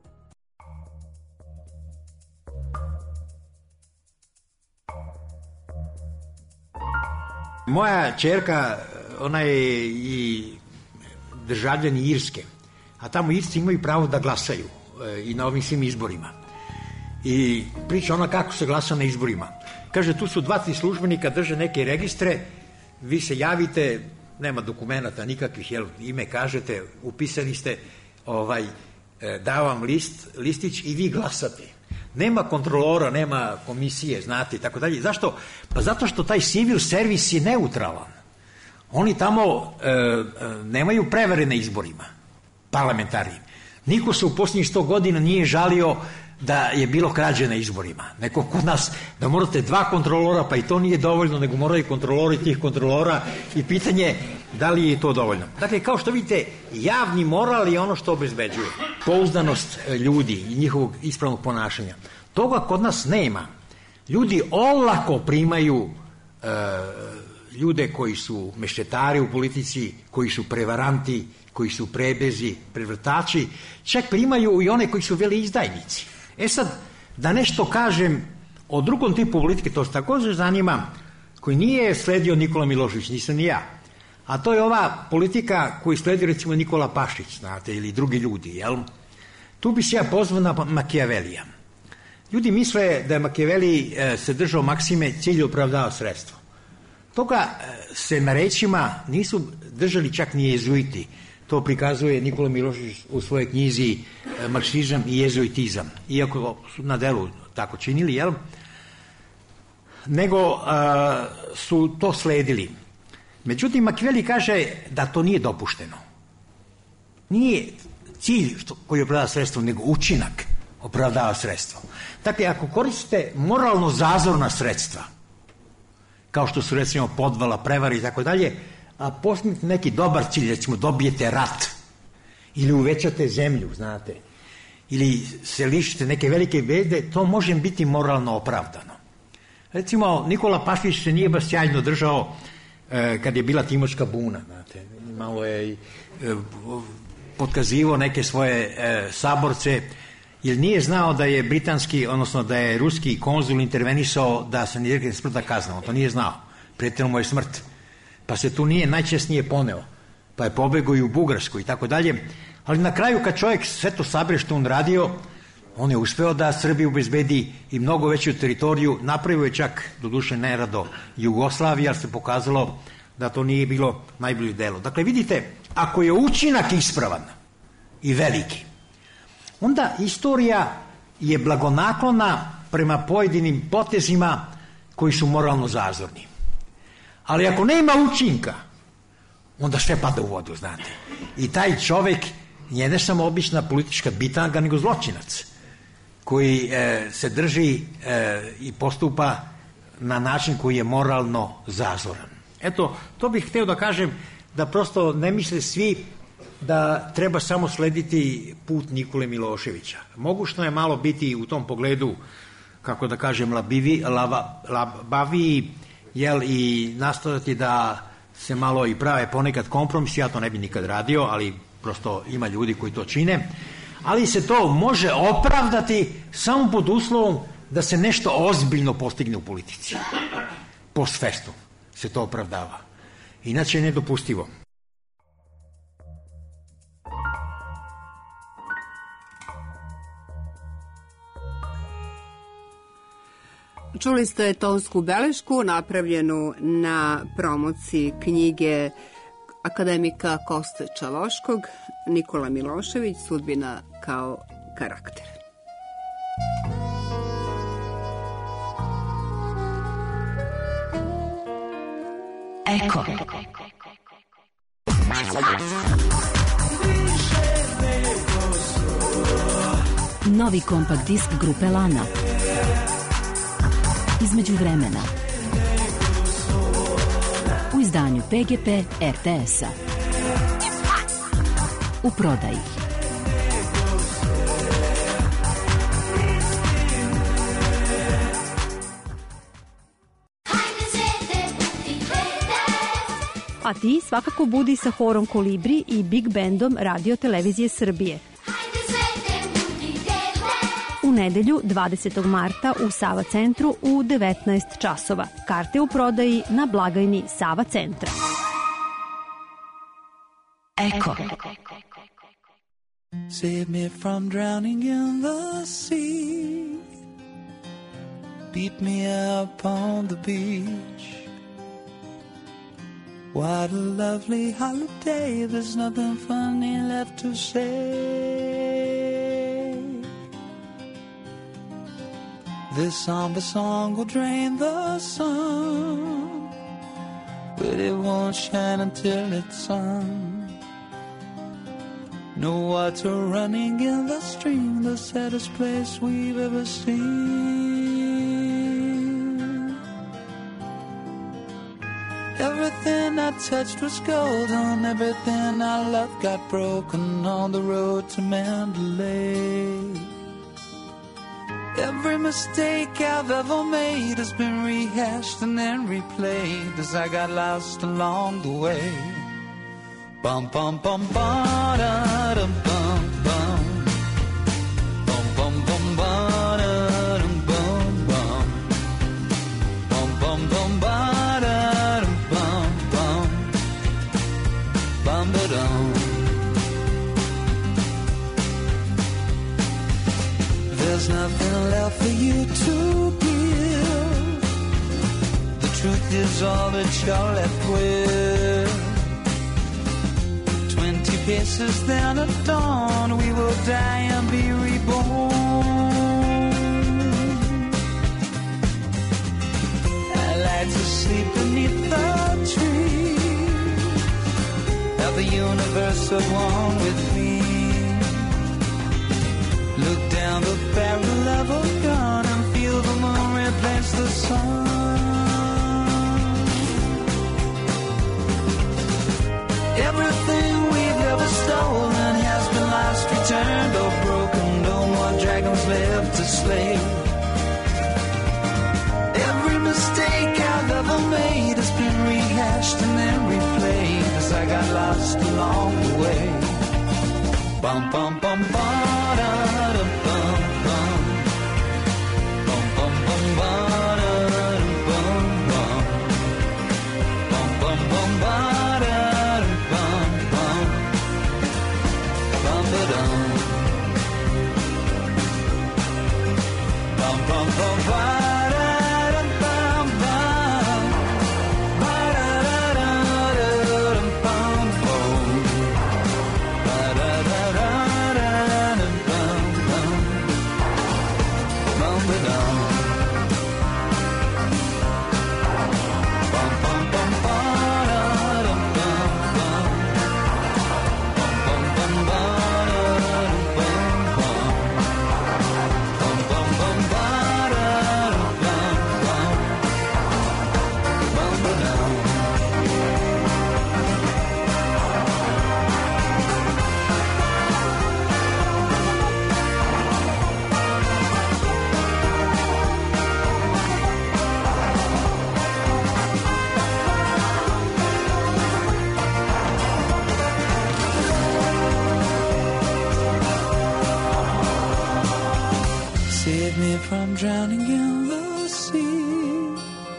Moja čerka, ona je i državljani Irske, a tamo Irci imaju pravo da glasaju i na ovim svim izborima. I priča ona kako se glasa na izborima. Kaže, tu su 2-3 službenika, drže neke registre, vi se javite, nema dokumenata nikakvih, jel, ime kažete, upisani ste, da vam listić i vi glasate. Nema kontrolora, nema komisije, znate, i tako dalje. Zašto? Pa zato što taj civil servis je neutralan. Oni tamo nemaju prevare na izborima, parlamentarnim. Niko se u posljednjih 100 godina nije žalio da je bilo krađe na izborima. Neko kod nas, da morate 2 kontrolora, pa i to nije dovoljno, nego moraju kontrolori tih kontrolora i pitanje da li je to dovoljno. Dakle, kao što vidite, javni moral je ono što obezbeđuje pouzdanost ljudi i njihovog ispravnog ponašanja. Toga kod nas nema. Ljudi olako primaju ljude koji su mešetari u politici, koji su prevaranti, koji su prebezi, prevrtači, čak primaju i one koji su veleizdajnici. Sad, da nešto kažem o drugom tipu politike, to se također zanima, koji nije sledio Nikola Milošević, nisam ni ja. A to je ova politika koju sledi recimo Nikola Pašić, znate, ili drugi ljudi, jel? Tu bi se ja pozvao na Makijavelija. Ljudi misle da je Makijaveli se držao maksime cilj opravdava sredstvo. Toga se na rečima nisu držali čak ni jezuiti. To prikazuje Nikola Milošević u svojoj knjizi Marksizam i jezuitizam. Iako su na delu tako činili, jel? Nego su to sledili. Međutim, Makijaveli kaže da to nije dopušteno. Nije cilj koji opravdava sredstvo, nego učinak opravdava sredstvo. Dakle, ako koristite moralno zazorna sredstva, kao što su recimo podvala, prevari i tako dalje, a postignete neki dobar cilj, recimo dobijete rat ili uvećate zemlju, znate, ili se lišite neke velike vede, to može biti moralno opravdano. Recimo, Nikola Pašić se nije baš sjajno držao kad je bila Timočka buna, znate, malo je potkazivao neke svoje saborce, jer nije znao da je britanski, odnosno da je ruski konzul intervenisao da se ne izrekne smrtna kazna, on to nije znao, prijetila mu je smrt, pa se tu nije najčesnije poneo, pa je pobegao i u Bugarsku i tako dalje, ali na kraju kad čovjek sve to sabre što on radio, on je uspeo da Srbiji obezbedi i mnogo veću teritoriju, napravio je čak, doduše nerado, Jugoslavija, ali se pokazalo da to nije bilo najbolje delo. Dakle, vidite, ako je učinak ispravan i veliki, onda istorija je blagonaklona prema pojedinim potezima koji su moralno zazorni. Ali ako nema učinka, onda sve pada u vodu, znate. I taj čovjek je ne samo obična politička bitanga, nego zločinac koji se drži i postupa na način koji je moralno zazoran. Eto, to bih htio da kažem, da prosto ne misle svi da treba samo slediti put Nikole Miloševića. Mogućno je malo biti u tom pogledu, kako da kažem, labaviji, jel, i nastaviti da se malo i prave ponekad kompromis, ja to ne bi nikad radio, ali prosto ima ljudi koji to čine, ali se to može opravdati samo pod uslovom da se nešto ozbiljno postigne u politici. Post festum se to opravdava. Inače je nedopustivo. Čuli ste tonsku belešku napravljenu na promociji knjige akademika Koste Čavoškog, Nikola Milošević, sudbina kao karakter. Eko. Novi kompakt disk grupe Lana. Između vremena. U izdanju PGP RTS-a. U prodaji. A ti svakako budi sa horom Kolibri i Big Bandom Radio Televizije Srbije. U nedelju 20. marta u Sava centru u 19 časova. Karte u prodaji na blagajni Sava centra. Eko. Save me from drowning in the sea. Beat me up on the beach. What a lovely holiday. There's nothing funny left to say. This somber song will drain the sun, but it won't shine until it's sung. No water running in the stream, the saddest place we've ever seen. Everything I touched was golden, everything I loved got broken on the road to Mandalay. Every mistake I've ever made has been rehashed and then replayed as I got lost along the way. Bum bum bum ba da dum bum bum. Bum bum bum ba da dum bum bum. Bum bum bum ba da dum bum bum. Bum ba dum. There's nothing left for you to give. The truth is all that you're left with. 20 paces then at dawn, we will die and be reborn. I like to sleep beneath the trees, have the universe at one with me. Look down the barrel of a gun and feel the moon replace the sun. Everything we've ever stolen has been lost, returned, or broken. Don't Bum, bum, bum, ba-da-dum-bum, bum. Bum, bum, bum, ba-da-dum-bum, bum. Bum, bum, bum, ba-da-dum-bum, bum. Bum-ba-dum. Bum, bum, bum, ba-da-dum-bum, bum. Ba-da-da-da-da-dum-bum, bum. Ba-da-da-da-da-dum-bum, bum. Bum-ba-dum. Bum, bum, bum, ba-da-dum-bum, bum. Bum, bum, bum, ba-da-dum-bum, bum. Bum, bum, bum, ba-da-dum-bum, bum. Bum-ba-dum. Save me from drowning in the sea.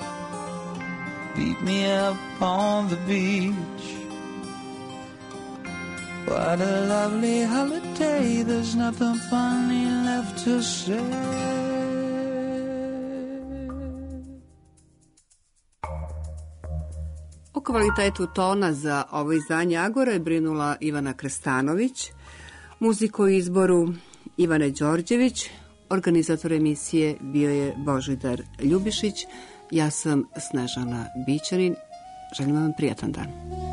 Beat me up on the beach. What a lovely holiday. There's nothing funny left to say. O kvalitetu tona za ovo izdanje Agora je brinula Ivana Krstanović, muziku u izboru Ivane Đorđević, organizator emisije bio je Božidar Ljubišić, ja sam Snežana Bićanin, želim vam prijatan dan.